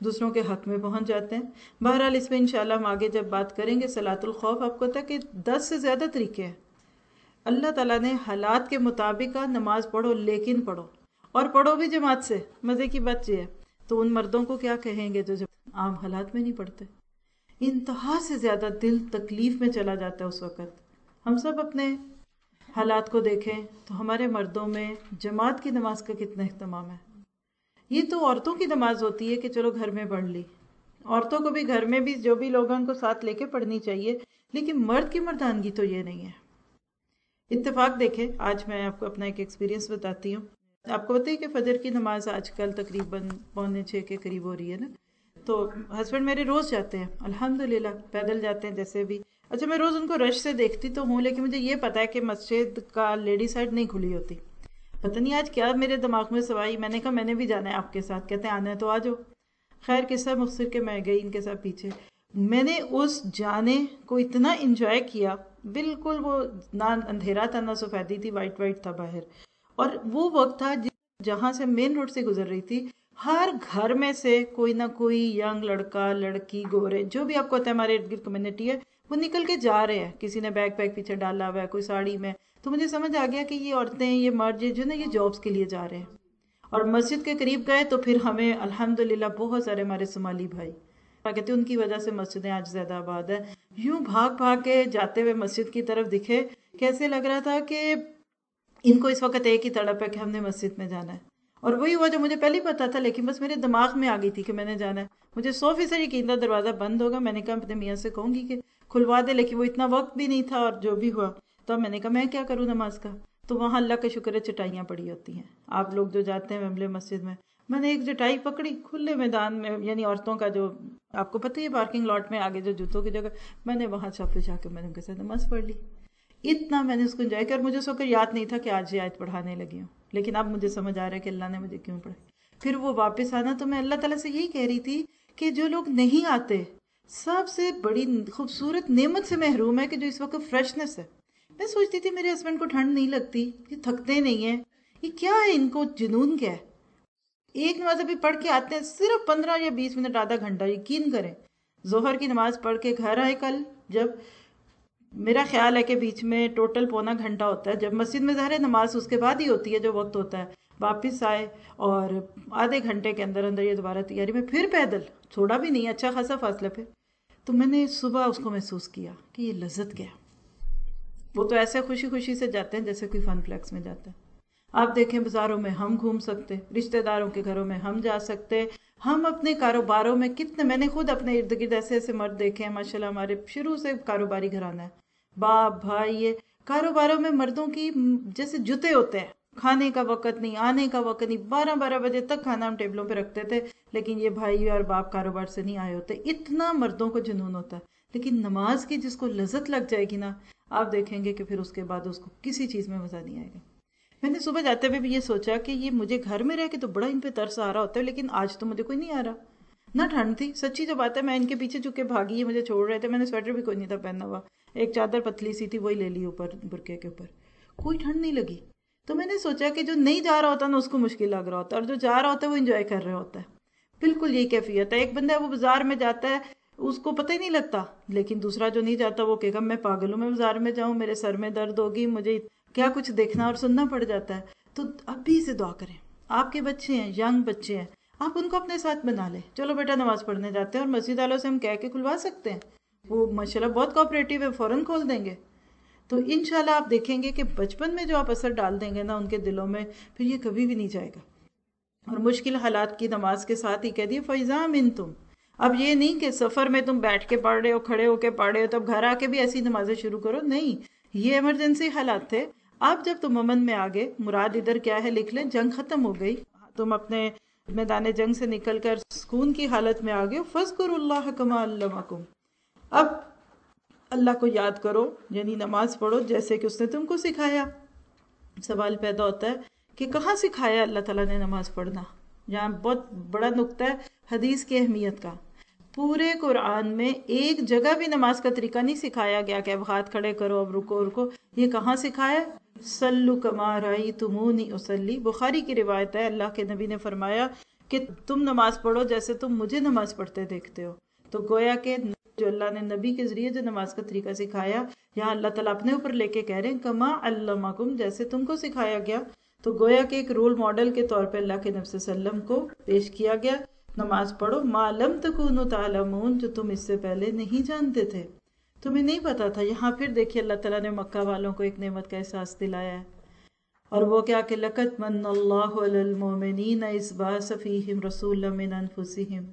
دوسروں کے حق میں پہنچ جاتے ہیں. بہرحال اس پہ انشاءاللہ ہم آگے جب بات کریں گے. صلاۃ الخوف آپ کو پتہ ہے کہ 10 سے زیادہ طریقے ہیں. اللہ تعالیٰ نے حالات کے مطابق نماز پڑھو لیکن پڑھو، اور پڑھو بھی جماعت سے. مزے کی بات یہ ہے تو ان مردوں کو کیا کہیں گے جو جب عام حالات میں نہیں پڑھتے. انتہا سے زیادہ دل تکلیف میں چلا جاتا ہے اس وقت. ہم سب اپنے حالات کو دیکھیں تو ہمارے مردوں میں جماعت کی نماز کا کتنا اہتمام ہے. یہ تو عورتوں کی نماز ہوتی ہے کہ چلو گھر میں پڑھ لی. عورتوں کو بھی گھر میں بھی جو بھی لوگ ہیں ان کو ساتھ لے کے پڑھنی چاہیے، لیکن مرد کی مردانگی تو یہ نہیں ہے. اتفاق دیکھیں، آج میں آپ کو اپنا ایک ایکسپیرینس بتاتی ہوں. آپ کو بتائیے کہ فجر کی نماز آج کل تقریباً 5:45 کے قریب ہو رہی ہے نا. تو ہسبینڈ میرے روز جاتے ہیں الحمدللہ، پیدل جاتے ہیں جیسے بھی. اچھا میں روز ان کو رش سے دیکھتی تو ہوں، لیکن مجھے یہ پتا ہے کہ مسجد کا لیڈی سائڈ نہیں کھلی ہوتی. پتہ نہیں آج کیا میرے دماغ میں سوائی، میں نے کہا میں نے بھی جانا ہے آپ کے ساتھ. کہتے ہیں آنا ہے تو آ جاؤ. خیر قصہ مختصر کہ میں گئی ان کے ساتھ پیچھے. میں نے اس جانے کو اتنا انجوائے کیا. بالکل وہ نہ اندھیرا تھا نہ سفیدی تھی، وائٹ وائٹ تھا باہر. اور وہ وقت تھا جہاں سے مین روڈ سے گزر رہی تھی، ہر گھر میں سے کوئی نہ کوئی ینگ لڑکا لڑکی گورے جو بھی آپ کو ہوتا ہے ہمارے ارد گرد کمیونٹی ہے وہ نکل کے جا رہے ہیں. کسی نے بیگ پیک پیچھے ڈالا ہوا ہے، کوئی ساڑی میں. تو مجھے سمجھ آ گیا کہ یہ عورتیں یہ مرد جو نا یہ جابس کے لیے جا رہے ہیں. اور مسجد کے قریب گئے تو پھر ہمیں الحمدللہ بہت سارے ہمارے صومالی بھائی کہتے ہیں ان کی وجہ سے مسجدیں آج زیادہ آباد ہیں. یوں بھاگ بھاگ کے جاتے ہوئے مسجد کی طرف دکھے، کیسے لگ رہا تھا کہ ان کو اس وقت ایک ہی تڑپ ہے کہ ہم نے مسجد میں جانا ہے. اور وہی ہوا جو مجھے پہلے ہی پتا تھا، لیکن بس میرے دماغ میں آ گئی تھی کہ میں نے جانا ہے. مجھے 100% یقین تھا دروازہ بند ہوگا. میں نے کہا اپنے میاں سے کہوں گی کہ کھلوا دے، لیکن وہ اتنا وقت بھی نہیں تھا اور جو بھی ہوا. تو میں نے کہا میں کیا کروں نماز کا. تو وہاں اللہ کا شکر ہے چٹائیاں پڑی ہوتی ہیں. آپ لوگ جو جاتے ہیں ویمبلے مسجد میں نے ایک چٹائی پکڑی کھلے میدان میں، یعنی عورتوں کا جو آپ کو پتہ ہے پارکنگ لاٹ میں آگے جو جوتوں کی جگہ، میں نے وہاں چھاپے جا کے میں نے ان کے ساتھ نماز پڑھ لی. اتنا میں نے اس کو انجوائے کیا. اور مجھے اس وقت یاد نہیں تھا کہ آج یہ آیت پڑھانے لگی ہوں، لیکن اب مجھے سمجھ آ رہا ہے کہ اللہ نے مجھے کیوں پڑھائی. پھر وہ واپس آنا تو میں اللہ تعالیٰ سے یہی کہہ رہی تھی کہ جو لوگ نہیں آتے سب سے بڑی خوبصورت نعمت سے محروم ہے کہ جو اس وقت فریشنس ہے. میں سوچتی تھی میرے ہسبینڈ کو ٹھنڈ نہیں لگتی، یہ تھکتے نہیں ہیں، یہ کیا ہے ان کو جنون کیا ہے. ایک نماز ابھی پڑھ کے آتے ہیں صرف 15 یا 20 منٹ آدھا گھنٹہ. یقین کریں ظہر کی نماز پڑھ کے گھر آئے کل، جب میرا خیال ہے کہ بیچ میں ٹوٹل پونا گھنٹہ ہوتا ہے، جب مسجد میں ظاہر نماز اس کے بعد ہی ہوتی ہے جو وقت ہوتا ہے، واپس آئے اور آدھے گھنٹے کے اندر اندر یہ دوبارہ تیاری میں پھر پیدل، چھوڑا بھی نہیں، اچھا خاصا فاصلہ پہ. تو میں نے صبح اس کو محسوس کیا کہ یہ لذت کیا. وہ تو ایسے خوشی خوشی سے جاتے ہیں جیسے کوئی فن فلیکس میں جاتا ہے. آپ دیکھیں بازاروں میں ہم گھوم سکتے، رشتہ داروں کے گھروں میں ہم جا سکتے، ہم اپنے کاروباروں میں کتنے، میں نے خود اپنے ارد گرد ایسے ایسے مرد دیکھے ہیں ماشاءاللہ، ہمارے شروع سے کاروباری گھرانا ہے، باپ بھائی. یہ کاروباروں میں مردوں کی جیسے جوتے ہوتے ہیں، کھانے کا وقت نہیں، آنے کا وقت نہیں، 12 بجے تک کھانا ہم ٹیبلوں پہ رکھتے تھے، لیکن یہ بھائی اور باپ کاروبار سے نہیں آئے ہوتے. اتنا مردوں کو جنون ہوتا ہے. لیکن نماز کی جس کو لذت لگ جائے گی نا، آپ دیکھیں گے کہ پھر اس کے بعد اس کو کسی چیز میں مزہ نہیں آئے گا. میں نے صبح جاتے ہوئے بھی یہ سوچا کہ یہ مجھے گھر میں رہ کے تو بڑا ان پہ ترس آ رہا ہوتا ہے، لیکن آج تو مجھے کوئی نہیں آ رہا. نہ ٹھنڈ تھی، سچی جو بات ہے، میں ان کے پیچھے چکے بھاگی، یہ مجھے چھوڑ رہے تھے، میں نے سویٹر بھی کوئی نہیں تھا پہنا ہوا، ایک چادر پتلی سی تھی وہی لے لی اوپر برقعے کے اوپر، کوئی ٹھنڈ نہیں لگی. تو میں نے سوچا کہ جو نہیں جا رہا ہوتا نا اس کو مشکل لگ رہا ہوتا ہے، اور جو جا رہا ہوتا ہے وہ انجوائے کر رہا ہوتا ہے. بالکل یہی کیفیت ہے. ایک بندہ ہے وہ بازار میں جاتا ہے اس کو پتہ ہی نہیں لگتا، لیکن دوسرا جو نہیں جاتا وہ کہے گا میں پاگل ہوں، میں بازار میں جاؤں، میرے سر میں درد ہوگی، مجھے کیا کچھ دیکھنا اور سننا پڑ جاتا ہے. تو اب بھی اسے دعا کریں. آپ کے بچے ہیں، ینگ بچے ہیں، آپ ان کو اپنے ساتھ بنا لیں. چلو بیٹا نماز پڑھنے جاتے ہیں، اور مسجد والوں سے ہم کہہ کے کھلوا سکتے ہیں، وہ ماشاءاللہ بہت کوآپریٹیو ہے، فوراً کھول دیں گے. تو انشاءاللہ آپ دیکھیں گے کہ بچپن میں جو آپ اثر ڈال دیں گے نا ان کے دلوں میں، پھر یہ کبھی بھی نہیں جائے گا. اور مشکل حالات کی نماز کے ساتھ ہی کہہ دیے فَإِذَا مِنْتُمْ. اب یہ نہیں کہ سفر میں تم بیٹھ کے پڑھ رہے ہو، کھڑے ہو کے پڑھ رہے ہو، تب گھر آ کے بھی ایسی نمازیں شروع کرو. نہیں، یہ ایمرجنسی حالات تھے. آپ جب تم امن میں آگے، مراد ادھر کیا ہے لکھ لیں، جنگ ختم ہو گئی، تم اپنے میدان جنگ سے نکل کر سکون کی حالت میں آگے، فَاذْكُرُوا اللَّهَ كَمَا عَلَّمَكُمْ. اب اللہ کو یاد کرو، یعنی نماز پڑھو جیسے کہ اس نے تم کو سکھایا. سوال پیدا ہوتا ہے کہ کہاں سکھایا اللہ تعالیٰ نے نماز پڑھنا. یہاں بہت بڑا نقطہ ہے حدیث کی اہمیت کا. پورے قرآن میں ایک جگہ بھی نماز کا طریقہ نہیں سکھایا گیا کہ اب ہاتھ کھڑے کرو، اب رکو. یہ کہاں سکھایا؟ سلو کما رأیتمونی اصلی. بخاری کی روایت ہے، اللہ کے نبی نے فرمایا کہ تم نماز پڑھو جیسے تم مجھے نماز پڑھتے دیکھتے ہو. تو گویا کہ جو اللہ نے نبی کے ذریعے جو نماز کا طریقہ سکھایا، یہاں اللہ تعالیٰ اپنے اوپر لے کے کہہ رہے ہیں کما علمکم، جیسے تم کو سکھایا گیا. تو گویا کہ ایک رول ماڈل کے طور پہ اللہ کے نبی صلی اللہ علیہ وسلم کو پیش کیا گیا. نماز پڑھو ما لم تکونوا تعلمون، جو تم اس سے پہلے نہیں جانتے تھے، تمہیں نہیں پتا تھا. یہاں پھر دیکھیے اللہ تعالیٰ نے مکہ والوں کو ایک نعمت کا احساس دلایا ہے، اور وہ کیا کہ لقد من اللہ علی المؤمنین اذ بعث فیہم رسولا من انفسہم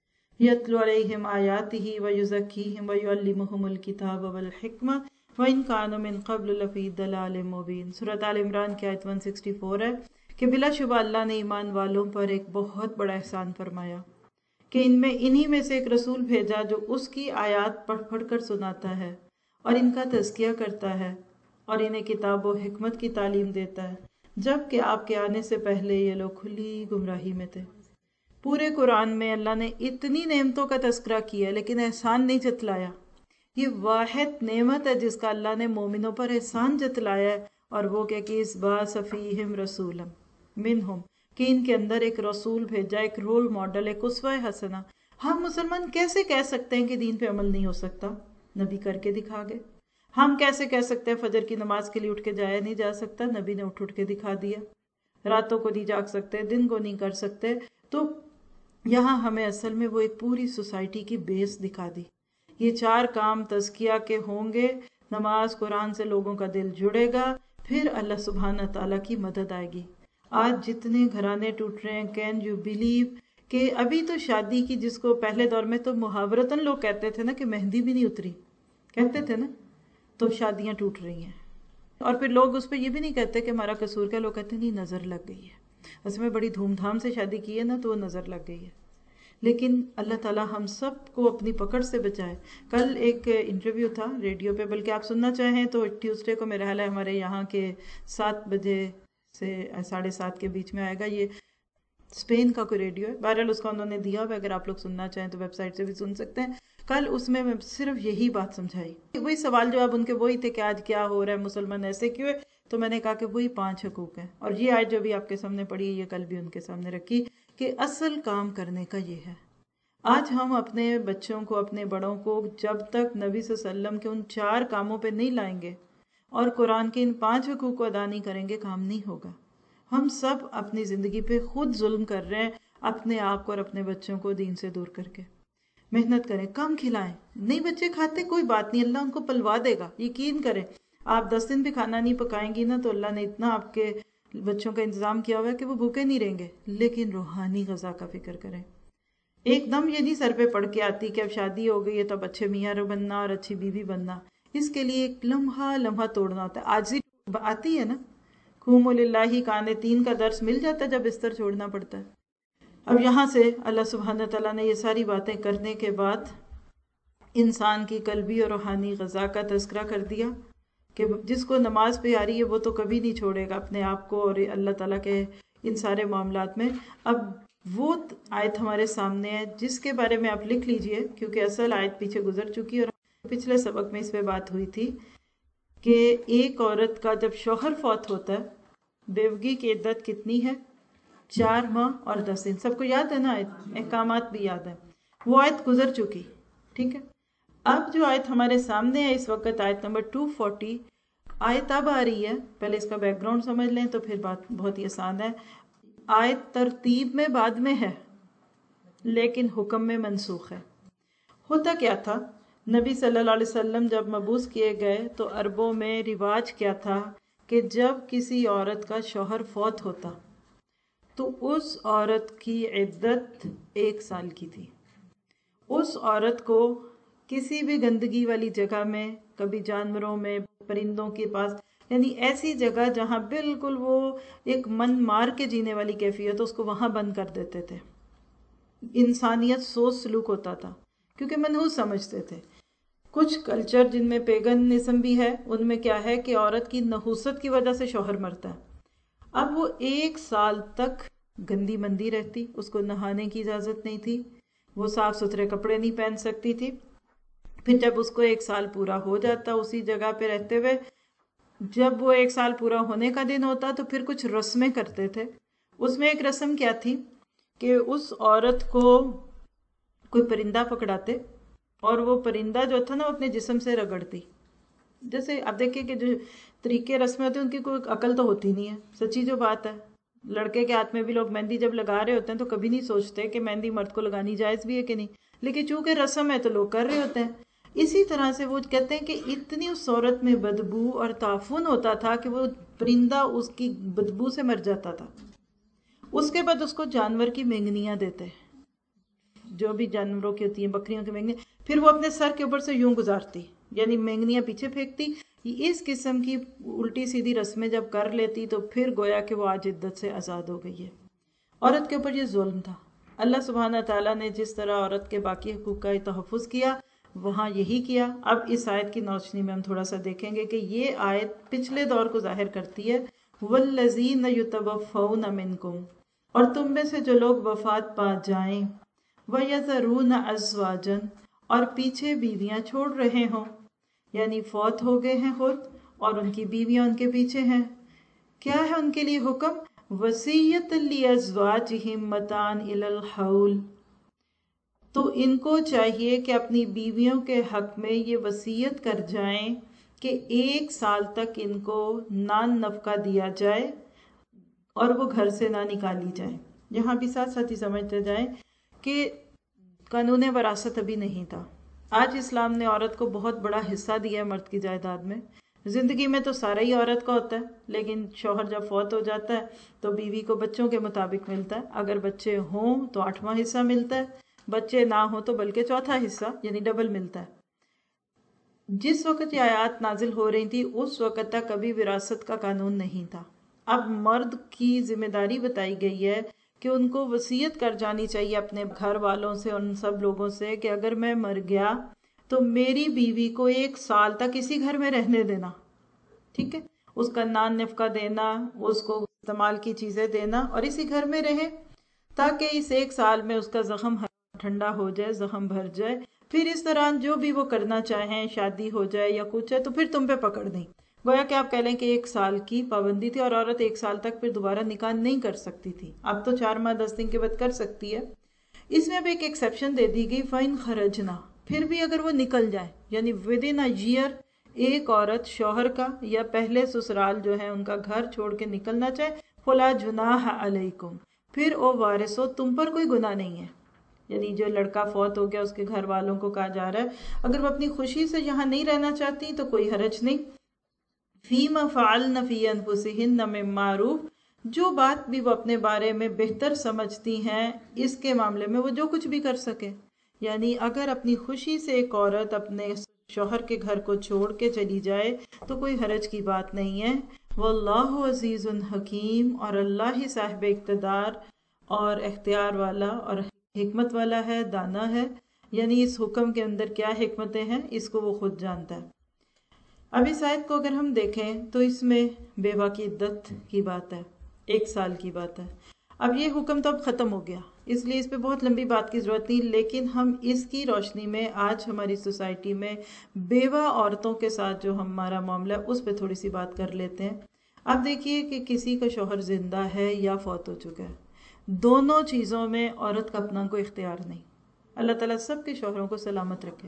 یتلو علیہم آیاتہ ویزکیہم ویعلمہم الکتاب والحکمہ وَإِن كَانُوا مِن قَبْلُ لَفِي ضَلَالٍ مُبِينٍ. سورۃ آل عمران کی آیت 164 ہے کہ بلا شبہ اللہ نے ایمان والوں پر ایک بہت بڑا احسان فرمایا کہ انہی میں سے ایک رسول بھیجا جو اس کی آیات پڑھ پڑھ کر سناتا ہے اور ان کا تزکیہ کرتا ہے اور انہیں کتاب و حکمت کی تعلیم دیتا ہے، جبکہ آپ کے آنے سے پہلے یہ لوگ کھلی گمراہی میں تھے. پورے قرآن میں اللہ نے اتنی نعمتوں کا تذکرہ کیا لیکن احسان نہیں جتلایا. یہ واحد نعمت ہے جس کا اللہ نے مومنوں پر احسان جتلایا ہے، اور وہ کہ اس بعث فیہم رسولا منہم، کہ ان کے اندر ایک رسول بھیجا، ایک رول ماڈل، ایک اسوہ حسنہ. ہم مسلمان کیسے کہہ سکتے ہیں کہ دین پہ عمل نہیں ہو سکتا؟ نبی کر کے دکھا گئے. ہم کیسے کہہ سکتے ہیں فجر کی نماز کے لیے اٹھ کے جایا نہیں جا سکتا؟ نبی نے اٹھ کے دکھا دیا. راتوں کو نہیں جاگ سکتے، دن کو نہیں کر سکتے. تو یہاں ہمیں اصل میں وہ ایک پوری سوسائٹی کی بیس دکھا دی. یہ 4 کام تزکیہ کے ہوں گے، نماز قرآن سے لوگوں کا دل جڑے گا، پھر اللہ سبحانہ تعالیٰ کی مدد آئے گی. آج جتنے گھرانے ٹوٹ رہے ہیں، کین یو بلیو کہ ابھی تو شادی کی، جس کو پہلے دور میں تو محاورتاً لوگ کہتے تھے نا کہ مہندی بھی نہیں اتری، کہتے تھے نا، تو شادیاں ٹوٹ رہی ہیں. اور پھر لوگ اس پہ یہ بھی نہیں کہتے کہ ہمارا قصور کیا، لوگ کہتے ہیں نہیں نظر لگ گئی ہے. اس میں بڑی دھوم دھام سے شادی کی ہے نا تو وہ نظر لگ گئی ہے. لیکن اللہ تعالیٰ ہم سب کو اپنی پکڑ سے بچائے. کل ایک انٹرویو تھا ریڈیو پہ، بلکہ آپ سننا چاہیں تو ٹیوزڈے کو میرا خیال ہے ہمارے یہاں کے 7 بجے سے 7:30 کے بیچ میں آئے گا. یہ اسپین کا کوئی ریڈیو ہے، بہرحال اس کا انہوں نے دیا ہوا، اگر آپ لوگ سننا چاہیں تو ویب سائٹ سے بھی سن سکتے ہیں. کل اس میں صرف یہی بات سمجھائی، وہی سوال جواب ان کے وہی تھے کہ آج کیا ہو رہا ہے، مسلمان ایسے کیوں ہے. تو میں نے کہا کہ وہی 5 حقوق ہیں، اور یہ آیت جو بھی آپ کے سامنے پڑھی ہے یہ کل بھی ان کے سامنے رکھی کہ اصل کام کرنے کا یہ ہے. آج ہم اپنے بچوں کو، اپنے بڑوں کو جب تک نبی صلی اللہ علیہ وسلم کے ان 4 کاموں پہ نہیں لائیں گے اور قرآن کے ان 5 حقوق کو ادا نہیں کریں گے، کام نہیں ہوگا. ہم سب اپنی زندگی پہ خود ظلم کر رہے ہیں، اپنے آپ کو اور اپنے بچوں کو دین سے دور کر کے. محنت کریں، کم کھلائیں. نہیں بچے کھاتے کوئی بات نہیں، اللہ ان کو پلوا دے گا، یقین کریں. آپ 10 دن بھی کھانا نہیں پکائیں گی نا تو اللہ نے اتنا آپ کے بچوں کا انتظام کیا ہوا ہے کہ وہ بھوکے نہیں رہیں گے. لیکن روحانی غذا کا فکر کریں. ایک دم یہ نہیں سر پہ پڑ کے آتی کہ اب شادی ہو گئی ہے تو اب اچھے میاں بننا اور اچھی بیوی بننا. اس کے لیے ایک لمحہ توڑنا ہوتا ہے. عاجزی آتی ہے نا، قوموا للہ قانتین کا درس مل جاتا ہے جب بستر چھوڑنا پڑتا ہے. اب یہاں سے اللہ سبحانہ تعالیٰ نے یہ ساری باتیں کرنے کے بعد انسان کی قلبی اور روحانی غذا کا تذکرہ کر دیا کہ جس کو نماز پہ آ رہی ہے وہ تو کبھی نہیں چھوڑے گا اپنے آپ کو اور اللہ تعالیٰ کے ان سارے معاملات میں. اب وہ آیت ہمارے سامنے ہے جس کے بارے میں آپ لکھ لیجئے، کیونکہ اصل آیت پیچھے گزر چکی ہے اور پچھلے سبق میں اس پہ بات ہوئی تھی کہ ایک عورت کا جب شوہر فوت ہوتا ہے، بیوگی کی عدت کتنی ہے؟ 4 ماہ اور 10 دن. سب کو یاد ہے نا آیت؟ احکامات بھی یاد ہے. وہ آیت گزر چکی، ٹھیک ہے. اب جو آیت ہمارے سامنے ہے اس وقت، آیت نمبر 240. آیت اب آ رہی ہے، پہلے اس کا بیک گراؤنڈ سمجھ لیں تو پھر بات بہت ہی آسان ہے. آیت ترتیب میں بعد میں ہے لیکن حکم میں منسوخ ہے. ہوتا کیا تھا، نبی صلی اللہ علیہ وسلم جب مبعوث کیے گئے تو عربوں میں رواج کیا تھا کہ جب کسی عورت کا شوہر فوت ہوتا تو اس عورت کی عدت 1 سال کی تھی. اس عورت کو کسی بھی گندگی والی جگہ میں، کبھی جانوروں میں، پرندوں کے پاس، یعنی ایسی جگہ جہاں بالکل وہ ایک من مار کے جینے والی کیفیت، اس کو وہاں بند کر دیتے تھے. انسانیت سوچ سلوک ہوتا تھا کیونکہ منحوس سمجھتے تھے. کچھ کلچر جن میں پیگنزم بھی ہے ان میں کیا ہے کہ عورت کی نحوست کی وجہ سے شوہر مرتا ہے. اب وہ 1 سال تک گندی مندی رہتی، اس کو نہانے کی اجازت نہیں تھی، وہ صاف ستھرے کپڑے نہیں پہن سکتی تھی. پھر جب اس کو 1 سال پورا ہو جاتا اسی جگہ پہ رہتے ہوئے، جب وہ 1 سال پورا ہونے کا دن ہوتا تو پھر کچھ رسمیں کرتے تھے. اس میں ایک رسم کیا تھی کہ اس عورت کو کوئی پرندہ پکڑاتے اور وہ پرندہ جو تھا نا وہ اپنے جسم سے رگڑتی. جیسے آپ دیکھیں کہ جو طریقے رسمیں ہوتے ہیں ان کی کوئی عقل تو ہوتی نہیں ہے، سچی جو بات ہے. لڑکے کے ہاتھ میں بھی لوگ مہندی جب لگا رہے ہوتے ہیں تو کبھی نہیں سوچتے کہ مہندی مرد کو لگانی جائز بھی ہے کہ نہیں، لیکن چونکہ رسم ہے تو لوگ کر رہے ہوتے ہیں. اسی طرح سے وہ کہتے ہیں کہ اتنی اس عورت میں بدبو اور تعفن ہوتا تھا کہ وہ پرندہ اس کی بدبو سے مر جاتا تھا. اس کے بعد اس کو جانور کی مینگنیاں دیتے، جو بھی جانوروں کی ہوتی ہیں، بکریوں کی مینگنی، پھر وہ اپنے سر کے اوپر سے یوں گزارتی، یعنی مینگنیاں پیچھے پھینکتی. اس قسم کی الٹی سیدھی رسمیں جب کر لیتی تو پھر گویا کہ وہ آج عدت سے آزاد ہو گئی ہے. عورت کے اوپر یہ ظلم تھا. اللہ سبحانہ تعالیٰ نے جس طرح عورت کے باقی حقوق کا تحفظ کیا وہاں یہی کیا. اب اس آیت کی روشنی میں ہم تھوڑا سا دیکھیں گے کہ یہ آیت پچھلے دور کو ظاہر کرتی ہے. وَالَّذِينَ يُتَوَفَّوْنَ مِنْكُمْ، اور تم میں سے جو لوگ وفات پا جائیں، وَيَذَرُونَ أَزْوَاجًا، اور پیچھے بیویاں چھوڑ رہے ہوں، یعنی فوت ہو گئے ہیں خود اور ان کی بیویاں ان کے پیچھے ہیں. کیا ہے ان کے لیے حکم؟ وَصِيَّةً لِأَزْوَاجِهِمْ مَتَاعًا إِلَى الْحَوْلِ، تو ان کو چاہیے کہ اپنی بیویوں کے حق میں یہ وصیت کر جائیں کہ 1 سال تک ان کو نان نفقہ دیا جائے اور وہ گھر سے نہ نکالی جائے. یہاں بھی ساتھ ساتھ ہی سمجھتے جائیں کہ قانون وراثت ابھی نہیں تھا. آج اسلام نے عورت کو بہت بڑا حصہ دیا ہے مرد کی جائیداد میں. زندگی میں تو سارا ہی عورت کا ہوتا ہے، لیکن شوہر جب فوت ہو جاتا ہے تو بیوی کو بچوں کے مطابق ملتا ہے. اگر بچے ہوں تو 8واں حصہ ملتا ہے، بچے نہ ہوں تو بلکہ 4تھا حصہ یعنی ڈبل ملتا ہے. جس وقت یہ آیات نازل ہو رہی تھی اس وقت تک کبھی وراثت کا قانون نہیں تھا. اب مرد کی ذمہ داری بتائی گئی ہے کہ ان کو وصیت کر جانی چاہیے اپنے گھر والوں سے، ان سب لوگوں سے، کہ اگر میں مر گیا تو میری بیوی کو 1 سال تک اسی گھر میں رہنے دینا. ٹھیک ہے، اس کا نان نفقہ دینا، اس کو استعمال کی چیزیں دینا اور اسی گھر میں رہے تاکہ اس 1 سال میں اس کا زخم ٹھنڈا ہو جائے، زخم بھر جائے. پھر اس دوران جو بھی وہ کرنا چاہیں، شادی ہو جائے یا کچھ ہے تو پھر تم پہ پکڑ دیں. گویا کہ آپ کہہ لیں کہ 1 سال کی پابندی تھی اور عورت 1 سال تک پھر دوبارہ نکاح نہیں کر سکتی تھی. اب تو 4 ماہ 10 دن کے بعد کر سکتی ہے. اس میں اب ایک ایکسیپشن دے دی گئی، فَإِنْ خَرَجْنَا، پھر بھی اگر وہ نکل جائے، یعنی within a year ایک عورت شوہر کا یا پہلے سسرال جو ہے ان کا گھر چھوڑ کے نکلنا چاہے، فَلَا جُنَاحَ عَلَيْكُمْ، پھر او وارثو تم پر کوئی گناہ نہیں ہے. یعنی جو لڑکا فوت ہو گیا اس کے گھر والوں کو کہا جا رہا ہے اگر وہ اپنی خوشی سے یہاں نہیں رہنا چاہتی تو کوئی حرج نہیں. فِيمَا فَعَلْنَ فِي أَنفُسِهِنَّ مِن مَّعْرُوفٍ، جو بات بھی وہ اپنے بارے میں بہتر سمجھتی ہیں اس کے معاملے میں وہ جو کچھ بھی کر سکے. یعنی اگر اپنی خوشی سے ایک عورت اپنے شوہر کے گھر کو چھوڑ کے چلی جائے تو کوئی حرج کی بات نہیں ہے. واللہ عزیز حکیم، اور اللہ ہی صاحب اقتدار اور اختیار والا اور حکمت والا ہے، دانا ہے. یعنی اس حکم کے اندر کیا حکمتیں ہیں اس کو وہ خود جانتا ہے. اب اس آیت کو اگر ہم دیکھیں تو اس میں بیوہ کی عدت کی بات ہے، 1 سال کی بات ہے. اب یہ حکم تو اب ختم ہو گیا، اس لیے اس پہ بہت لمبی بات کی ضرورت نہیں، لیکن ہم اس کی روشنی میں آج ہماری سوسائٹی میں بیوہ عورتوں کے ساتھ جو ہمارا معاملہ ہے اس پہ تھوڑی سی بات کر لیتے ہیں. اب دیکھیے کہ کسی کا شوہر زندہ ہے یا فوت ہو چکا ہے، دونوں چیزوں میں عورت کا اپنا کوئی اختیار نہیں. اللہ تعالیٰ سب کے شوہروں کو سلامت رکھے.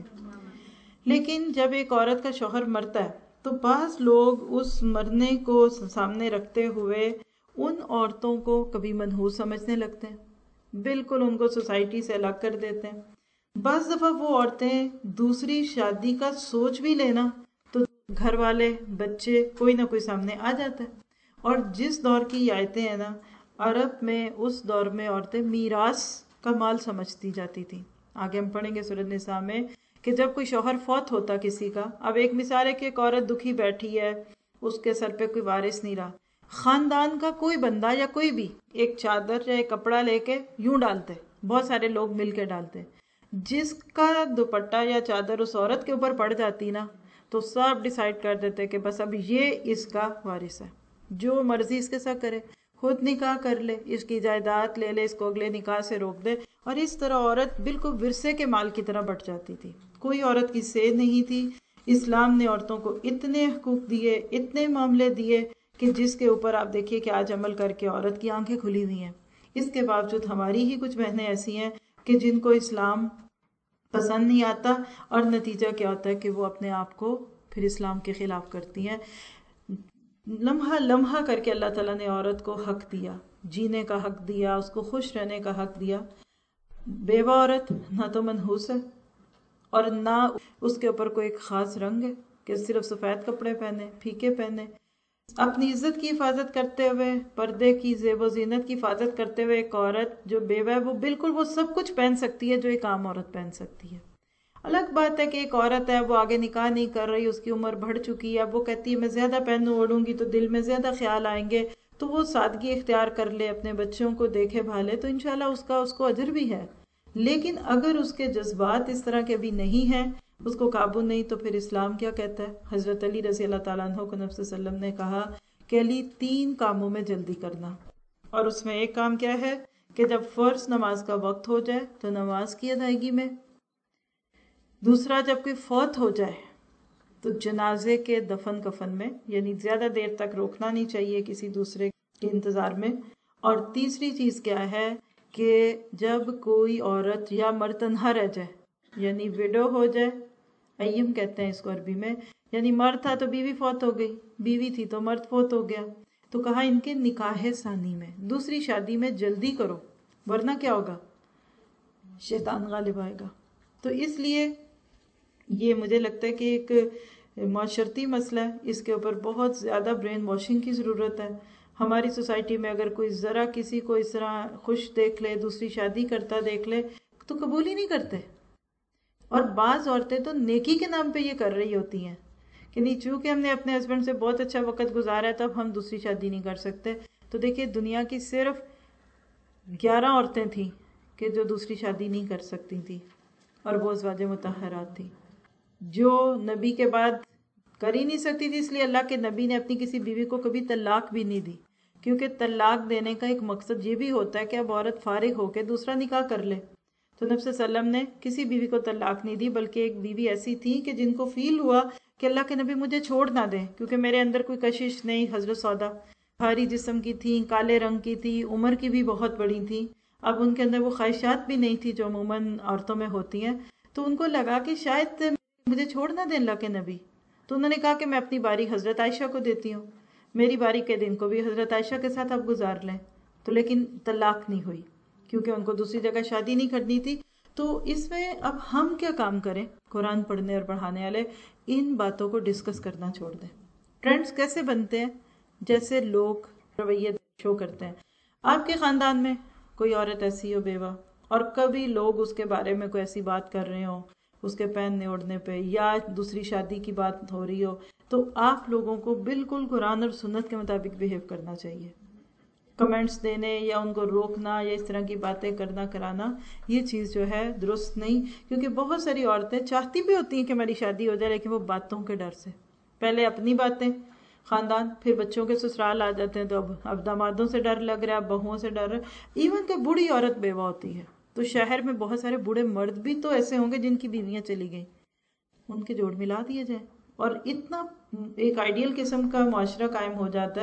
لیکن جب ایک عورت کا شوہر مرتا ہے تو بعض لوگ اس مرنے کو سامنے رکھتے ہوئے ان عورتوں کو کبھی منحوس سمجھنے لگتے ہیں، بالکل ان کو سوسائٹی سے الگ کر دیتے ہیں. بعض دفعہ وہ عورتیں دوسری شادی کا سوچ بھی لینا تو گھر والے، بچے، کوئی نہ کوئی سامنے آ جاتا ہے. اور جس دور کی آیتیں ہیں نا، عرب میں اس دور میں عورتیں میراث کا مال سمجھتی جاتی تھی. آگے ہم پڑھیں گے سورۃ النساء میں کہ جب کوئی شوہر فوت ہوتا کسی کا، اب ایک مثال ہے کہ ایک عورت دکھی بیٹھی ہے، اس کے سر پہ کوئی وارث نہیں رہا، خاندان کا کوئی بندہ یا کوئی بھی ایک چادر یا ایک کپڑا لے کے یوں ڈالتے، بہت سارے لوگ مل کے ڈالتے. جس کا دوپٹہ یا چادر اس عورت کے اوپر پڑ جاتی نا تو سب ڈیسائیڈ کر دیتے کہ بس اب یہ اس کا وارث ہے، جو مرضی اس کے ساتھ کرے، خود نکاح کر لے، اس کی جائیداد لے لے، اس کو اگلے نکاح سے روک دے. اور اس طرح عورت بالکل ورثے کے مال کی طرح بٹ جاتی تھی، کوئی عورت کی سیر نہیں تھی. اسلام نے عورتوں کو اتنے حقوق دیے، اتنے معاملے دیے کہ جس کے اوپر آپ دیکھیے کہ آج عمل کر کے عورت کی آنکھیں کھلی ہوئی ہیں. اس کے باوجود ہماری ہی کچھ بہنیں ایسی ہیں کہ جن کو اسلام پسند نہیں آتا، اور نتیجہ کیا ہوتا ہے کہ وہ اپنے آپ کو پھر اسلام کے خلاف کرتی ہیں۔ لمحہ لمحہ کر کے اللہ تعالیٰ نے عورت کو حق دیا، جینے کا حق دیا، اس کو خوش رہنے کا حق دیا۔ بیوہ عورت نہ تو منحوس ہے اور نہ اس کے اوپر کوئی ایک خاص رنگ ہے کہ صرف سفید کپڑے پہنے، پھیکے پہنے۔ اپنی عزت کی حفاظت کرتے ہوئے، پردے کی زیب و زینت کی حفاظت کرتے ہوئے ایک عورت جو بیوہ ہے وہ بالکل وہ سب کچھ پہن سکتی ہے جو ایک عام عورت پہن سکتی ہے۔ الگ بات ہے کہ ایک عورت ہے، وہ آگے نکاح نہیں کر رہی، اس کی عمر بڑھ چکی ہے، اب وہ کہتی ہے میں زیادہ پہنوں اوڑھوں گی تو دل میں زیادہ خیال آئیں گے، تو وہ سادگی اختیار کر لے، اپنے بچوں کو دیکھے بھالے، تو انشاءاللہ اس کو اجر بھی ہے۔ لیکن اگر اس کے جذبات اس طرح کے بھی نہیں ہیں، اس کو قابو نہیں، تو پھر اسلام کیا کہتا ہے؟ حضرت علی رضی اللہ تعالیٰ عنہ کو نبی صلی اللہ علیہ وسلم نے کہا کہ علی 3 کاموں میں جلدی کرنا، اور اس میں ایک کام کیا ہے کہ جب فرض نماز کا وقت ہو جائے تو نماز کی ادائیگی میں، دوسرا جب کوئی فوت ہو جائے تو جنازے کے دفن کفن میں، یعنی زیادہ دیر تک روکنا نہیں چاہیے کسی دوسرے کے انتظار میں، اور تیسری چیز کیا ہے کہ جب کوئی عورت یا مرد تنہا رہ جائے، یعنی ویڈو ہو جائے، ایّم کہتے ہیں اس کو عربی میں، یعنی مرد تھا تو بیوی فوت ہو گئی، بیوی تھی تو مرد فوت ہو گیا، تو کہا ان کے نکاح ثانی میں، دوسری شادی میں جلدی کرو، ورنہ کیا ہوگا؟ شیطان غالب آئے گا۔ تو اس لیے یہ مجھے لگتا ہے کہ ایک معاشرتی مسئلہ ہے، اس کے اوپر بہت زیادہ برین واشنگ کی ضرورت ہے۔ ہماری سوسائٹی میں اگر کوئی ذرا کسی کو اس طرح خوش دیکھ لے، دوسری شادی کرتا دیکھ لے، تو قبول ہی نہیں کرتے، اور بعض عورتیں تو نیکی کے نام پہ یہ کر رہی ہوتی ہیں کہ نہیں چونکہ ہم نے اپنے ہسبینڈ سے بہت اچھا وقت گزارا ہے تو اب ہم دوسری شادی نہیں کر سکتے۔ تو دیکھیے دنیا کی صرف 11 عورتیں تھیں کہ جو دوسری شادی نہیں کر سکتی تھیں، اور وہ ازواج مطہرات تھیں جو نبی کے بعد کر ہی نہیں سکتی تھی، اس لیے اللہ کے نبی نے اپنی کسی بیوی کو کبھی طلاق بھی نہیں دی، کیونکہ طلاق دینے کا ایک مقصد یہ بھی ہوتا ہے کہ اب عورت فارغ ہو کے دوسرا نکاح کر لے۔ تو نبی صلی اللہ علیہ وسلم نے کسی بیوی کو طلاق نہیں دی، بلکہ ایک بیوی ایسی تھی کہ جن کو فیل ہوا کہ اللہ کے نبی مجھے چھوڑ نہ دیں کیونکہ میرے اندر کوئی کشش نہیں۔ حضرت سودا بھاری جسم کی تھیں، کالے رنگ کی تھی، عمر کی بھی بہت بڑی تھی، اب ان کے اندر وہ خواہشات بھی نہیں تھی جو عموماً عورتوں میں ہوتی ہیں، تو ان کو لگا کہ شاید مجھے چھوڑ نہ دیں اللہ کے نبی، تو انہوں نے کہا کہ میں اپنی باری حضرت عائشہ کو دیتی ہوں، میری باری کے دن کو بھی حضرت عائشہ کے ساتھ آپ گزار لیں۔ تو لیکن طلاق نہیں ہوئی کیونکہ ان کو دوسری جگہ شادی نہیں کرنی تھی۔ تو اس میں اب ہم کیا کام کریں؟ قرآن پڑھنے اور پڑھانے والے ان باتوں کو ڈسکس کرنا چھوڑ دیں۔ ٹرینڈز کیسے بنتے ہیں؟ جیسے لوگ رویے شو کرتے ہیں۔ آپ کے خاندان میں کوئی عورت ایسی ہو بیوہ، اور کبھی لوگ اس کے بارے میں کوئی ایسی بات کر رہے ہوں اس کے پہننے اوڑھنے پہ، یا دوسری شادی کی بات ہو رہی ہو، تو آپ لوگوں کو بالکل قرآن اور سنت کے مطابق بیہیو کرنا چاہیے۔ کمنٹس دینے یا ان کو روکنا یا اس طرح کی باتیں کرنا کرانا، یہ چیز جو ہے درست نہیں، کیونکہ بہت ساری عورتیں چاہتی بھی ہوتی ہیں کہ ہماری شادی ہو جائے، لیکن وہ باتوں کے ڈر سے پہلے اپنی باتیں خاندان، پھر بچوں کے سسرال آ جاتے ہیں تو اب دامادوں سے ڈر لگ رہا ہے، بہوؤں سے ڈر رہا ہے، ایون کہ بوڑھی عورت بیوہ ہوتی ہے تو شہر میں بہت سارے بوڑھے مرد بھی تو ایسے ہوں گے جن کی بیویاں چلی گئیں، ان کے جوڑ ملا دیے جائیں، اور اتنا ایک آئیڈیل قسم کا معاشرہ قائم ہو جاتا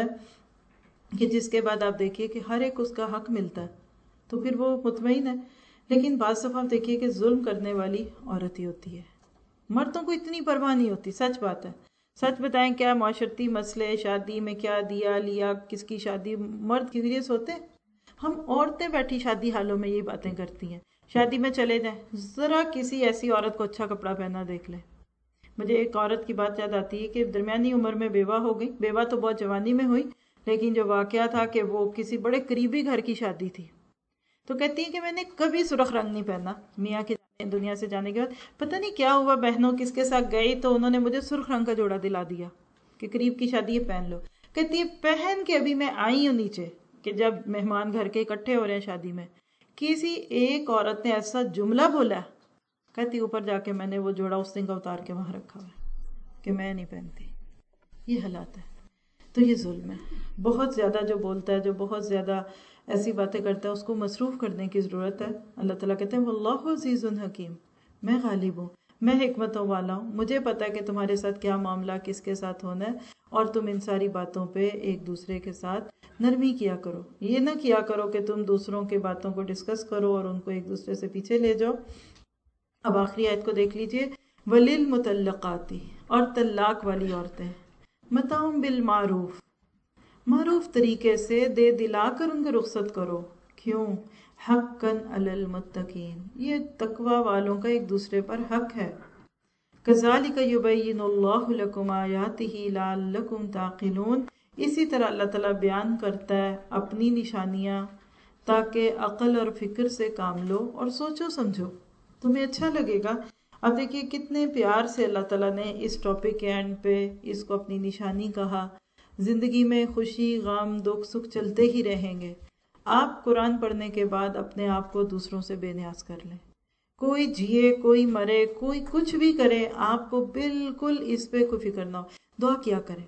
ہے کہ جس کے بعد آپ دیکھیے کہ ہر ایک اس کا حق ملتا ہے، تو پھر وہ مطمئن ہے۔ لیکن بعض دفعہ آپ دیکھیے کہ ظلم کرنے والی عورت ہی ہوتی ہے، مردوں کو اتنی پرواہ نہیں ہوتی، سچ بات ہے۔ سچ بتائیں کیا معاشرتی مسئلے، شادی میں کیا دیا لیا، کس کی شادی، مرد کیوریس ہوتے ہیں؟ ہم عورتیں بیٹھی شادی حالوں میں یہ باتیں کرتی ہیں۔ شادی میں چلے جائیں، ذرا کسی ایسی عورت کو اچھا کپڑا پہنا دیکھ لیں۔ مجھے ایک عورت کی بات یاد آتی ہے کہ درمیانی عمر میں بیوہ ہو گئی، بیوہ تو بہت جوانی میں ہوئی، لیکن جو واقعہ تھا کہ وہ کسی بڑے قریبی گھر کی شادی تھی، تو کہتی ہے کہ میں نے کبھی سرخ رنگ نہیں پہنا، میاں کے دنیا سے جانے کے بعد پتہ نہیں کیا ہوا، بہنوں کس کے ساتھ گئی تو انہوں نے مجھے سرخ رنگ کا جوڑا دلا دیا کہ قریب کی شادی ہے پہن لو۔ کہتی ہے پہن کے ابھی میں آئی ہوں نیچے کہ جب مہمان گھر کے اکٹھے ہو رہے ہیں شادی میں، کسی ایک عورت نے ایسا جملہ بولا، کہتی اوپر جا کے میں نے وہ جوڑا اس دن کا اتار کے وہاں رکھا ہوا کہ میں نہیں پہنتی۔ یہ حالات ہے، تو یہ ظلم ہے۔ بہت زیادہ جو بولتا ہے، جو بہت زیادہ ایسی باتیں کرتا ہے، اس کو مصروف کرنے کی ضرورت ہے۔ اللہ تعالیٰ کہتے ہیں واللہ عزیز حکیم، میں غالب ہوں، میں حکمتوں والا ہوں، مجھے پتا ہے کہ تمہارے ساتھ کیا معاملہ کس کے ساتھ ہونا ہے، اور تم ان ساری باتوں پہ ایک دوسرے کے ساتھ نرمی کیا کرو. یہ نہ کیا کرو کہ تم دوسروں کی باتوں کو ڈسکس کرو اور ان کو ایک دوسرے سے پیچھے لے جاؤ. اب آخری آیت کو دیکھ لیجئے. وَلِلْمُطَلَّقَاتِ اور طلاق والی عورتیں مَتَاعٌ بِالْمَعْرُوفِ معروف طریقے سے دے دلا کر ان کو رخصت کرو. کیوں؟ حقاً علی المتقین یہ تقوی والوں کا ایک دوسرے پر حق ہے. کذالک یبین اللہ لکم آیاتہ لعلکم تعقلون اسی طرح اللہ تعالیٰ بیان کرتا ہے اپنی نشانیاں تاکہ عقل اور فکر سے کام لو اور سوچو سمجھو تمہیں اچھا لگے گا. اب دیکھیے کتنے پیار سے اللہ تعالیٰ نے اس ٹاپک کے اینڈ پہ اس کو اپنی نشانی کہا. زندگی میں خوشی غم دکھ سکھ چلتے ہی رہیں گے. آپ قرآن پڑھنے کے بعد اپنے آپ کو دوسروں سے بے نیاز کر لیں. کوئی جیے کوئی مرے کوئی کچھ بھی کرے آپ کو بالکل اس پہ کوئی فکر نہ ہو. دعا کیا کریں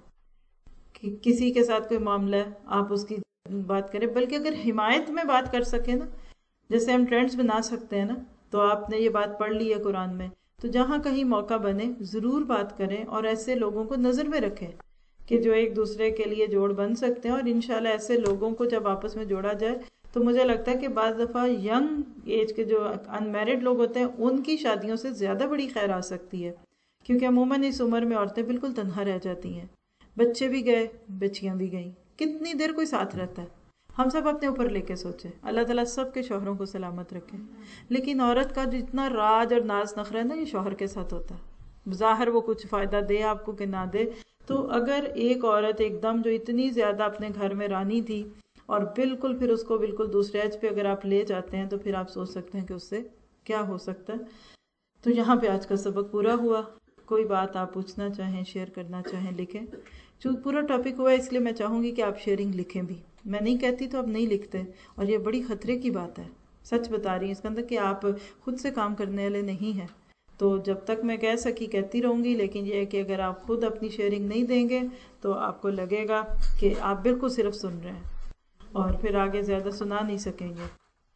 کہ کسی کے ساتھ کوئی معاملہ ہے آپ اس کی بات کریں بلکہ اگر حمایت میں بات کر سکیں نا جیسے ہم ٹرینڈز بنا سکتے ہیں نا تو آپ نے یہ بات پڑھ لی ہے قرآن میں تو جہاں کہیں موقع بنے ضرور بات کریں اور ایسے لوگوں کو نظر میں رکھیں کہ جو ایک دوسرے کے لیے جوڑ بن سکتے ہیں. اور انشاءاللہ ایسے لوگوں کو جب آپس میں جوڑا جائے تو مجھے لگتا ہے کہ بعض دفعہ ینگ ایج کے جو ان میرڈ لوگ ہوتے ہیں ان کی شادیوں سے زیادہ بڑی خیر آ سکتی ہے کیونکہ عموماً اس عمر میں عورتیں بالکل تنہا رہ جاتی ہیں. بچے بھی گئے بچیاں بھی گئیں کتنی دیر کوئی ساتھ رہتا ہے. ہم سب اپنے اوپر لے کے سوچیں اللہ تعالیٰ سب کے شوہروں کو سلامت رکھے. لیکن عورت کا جتنا راج اور ناز نخرہ ہے نا یہ شوہر کے ساتھ ہوتا ہے. ظاہر وہ کچھ فائدہ دے آپ کو کہ نہ دے تو اگر ایک عورت ایک دم جو اتنی زیادہ اپنے گھر میں رانی تھی اور بالکل پھر اس کو بالکل دوسرے ایج پہ اگر آپ لے جاتے ہیں تو پھر آپ سوچ سکتے ہیں کہ اس سے کیا ہو سکتا ہے. تو یہاں پہ آج کا سبق پورا ہوا. کوئی بات آپ پوچھنا چاہیں شیئر کرنا چاہیں لکھیں. چونکہ پورا ٹاپک ہوا اس لیے میں چاہوں گی کہ آپ شیئرنگ لکھیں بھی. میں نہیں کہتی تو آپ نہیں لکھتے اور یہ بڑی خطرے کی بات ہے. سچ بتا رہی ہوں اس کے اندر کہ آپ خود سے کام کرنے والے نہیں ہیں. تو جب تک میں کہہ سکی کہتی رہوں گی لیکن یہ ہے کہ اگر آپ خود اپنی شیئرنگ نہیں دیں گے تو آپ کو لگے گا کہ آپ بالکل صرف سن رہے ہیں اور پھر آگے زیادہ سنا نہیں سکیں گے.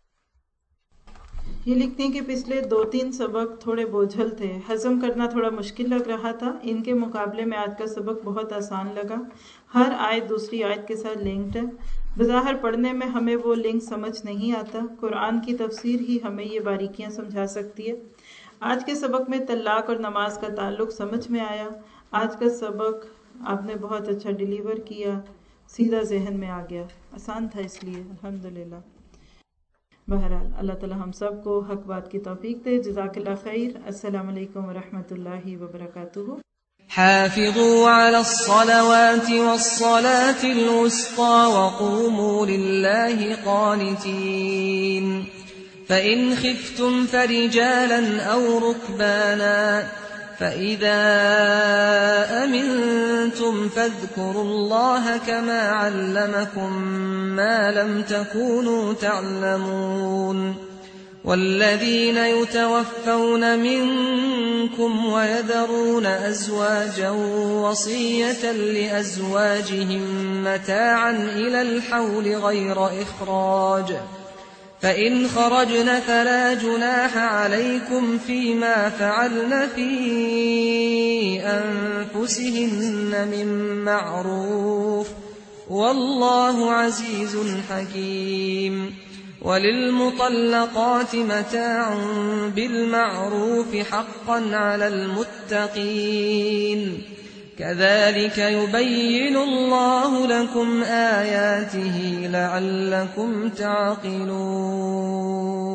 یہ لکھتے ہیں کہ پچھلے 2-3 سبق تھوڑے بوجھل تھے ہضم کرنا تھوڑا مشکل لگ رہا تھا. ان کے مقابلے میں آج کا سبق بہت آسان لگا. ہر آیت دوسری آیت کے ساتھ لنکڈ ہے. بظاہر پڑھنے میں ہمیں وہ لنک سمجھ نہیں آتا. قرآن کی تفسیر ہی ہمیں یہ باریکیاں سمجھا سکتی ہے. آج کے سبق میں طلاق اور نماز کا تعلق سمجھ میں آیا. آج کا سبق آپ نے بہت اچھا ڈیلیور کیا سیدھا ذہن میں آ گیا. آسان تھا اس لیے الحمدللہ. بہرحال اللہ تعالی ہم سب کو حق بات کی توفیق دے. جزاک اللہ خیر. السلام علیکم ورحمۃ اللہ وبرکاتہ. حافظوا على الصلوات والصلاة الوسطى وقوموا لله قانتين فإن خفتم فرجالا أو ركبانا فإذا أمنتم فاذكروا الله كما علمكم ما لم تكونوا تعلمون والذين يتوفون منكم ويذرون أزواجا وصية لأزواجهم متاعا إلى الحول غير إخراج فإن خرجن فلا جناح عليكم فيما فعلن في أنفسهن من معروف والله عزيز حكيم. وللمطلقات متاع بالمعروف حقا على المتقين كذلك يبين الله لكم آياته لعلكم تعقلون.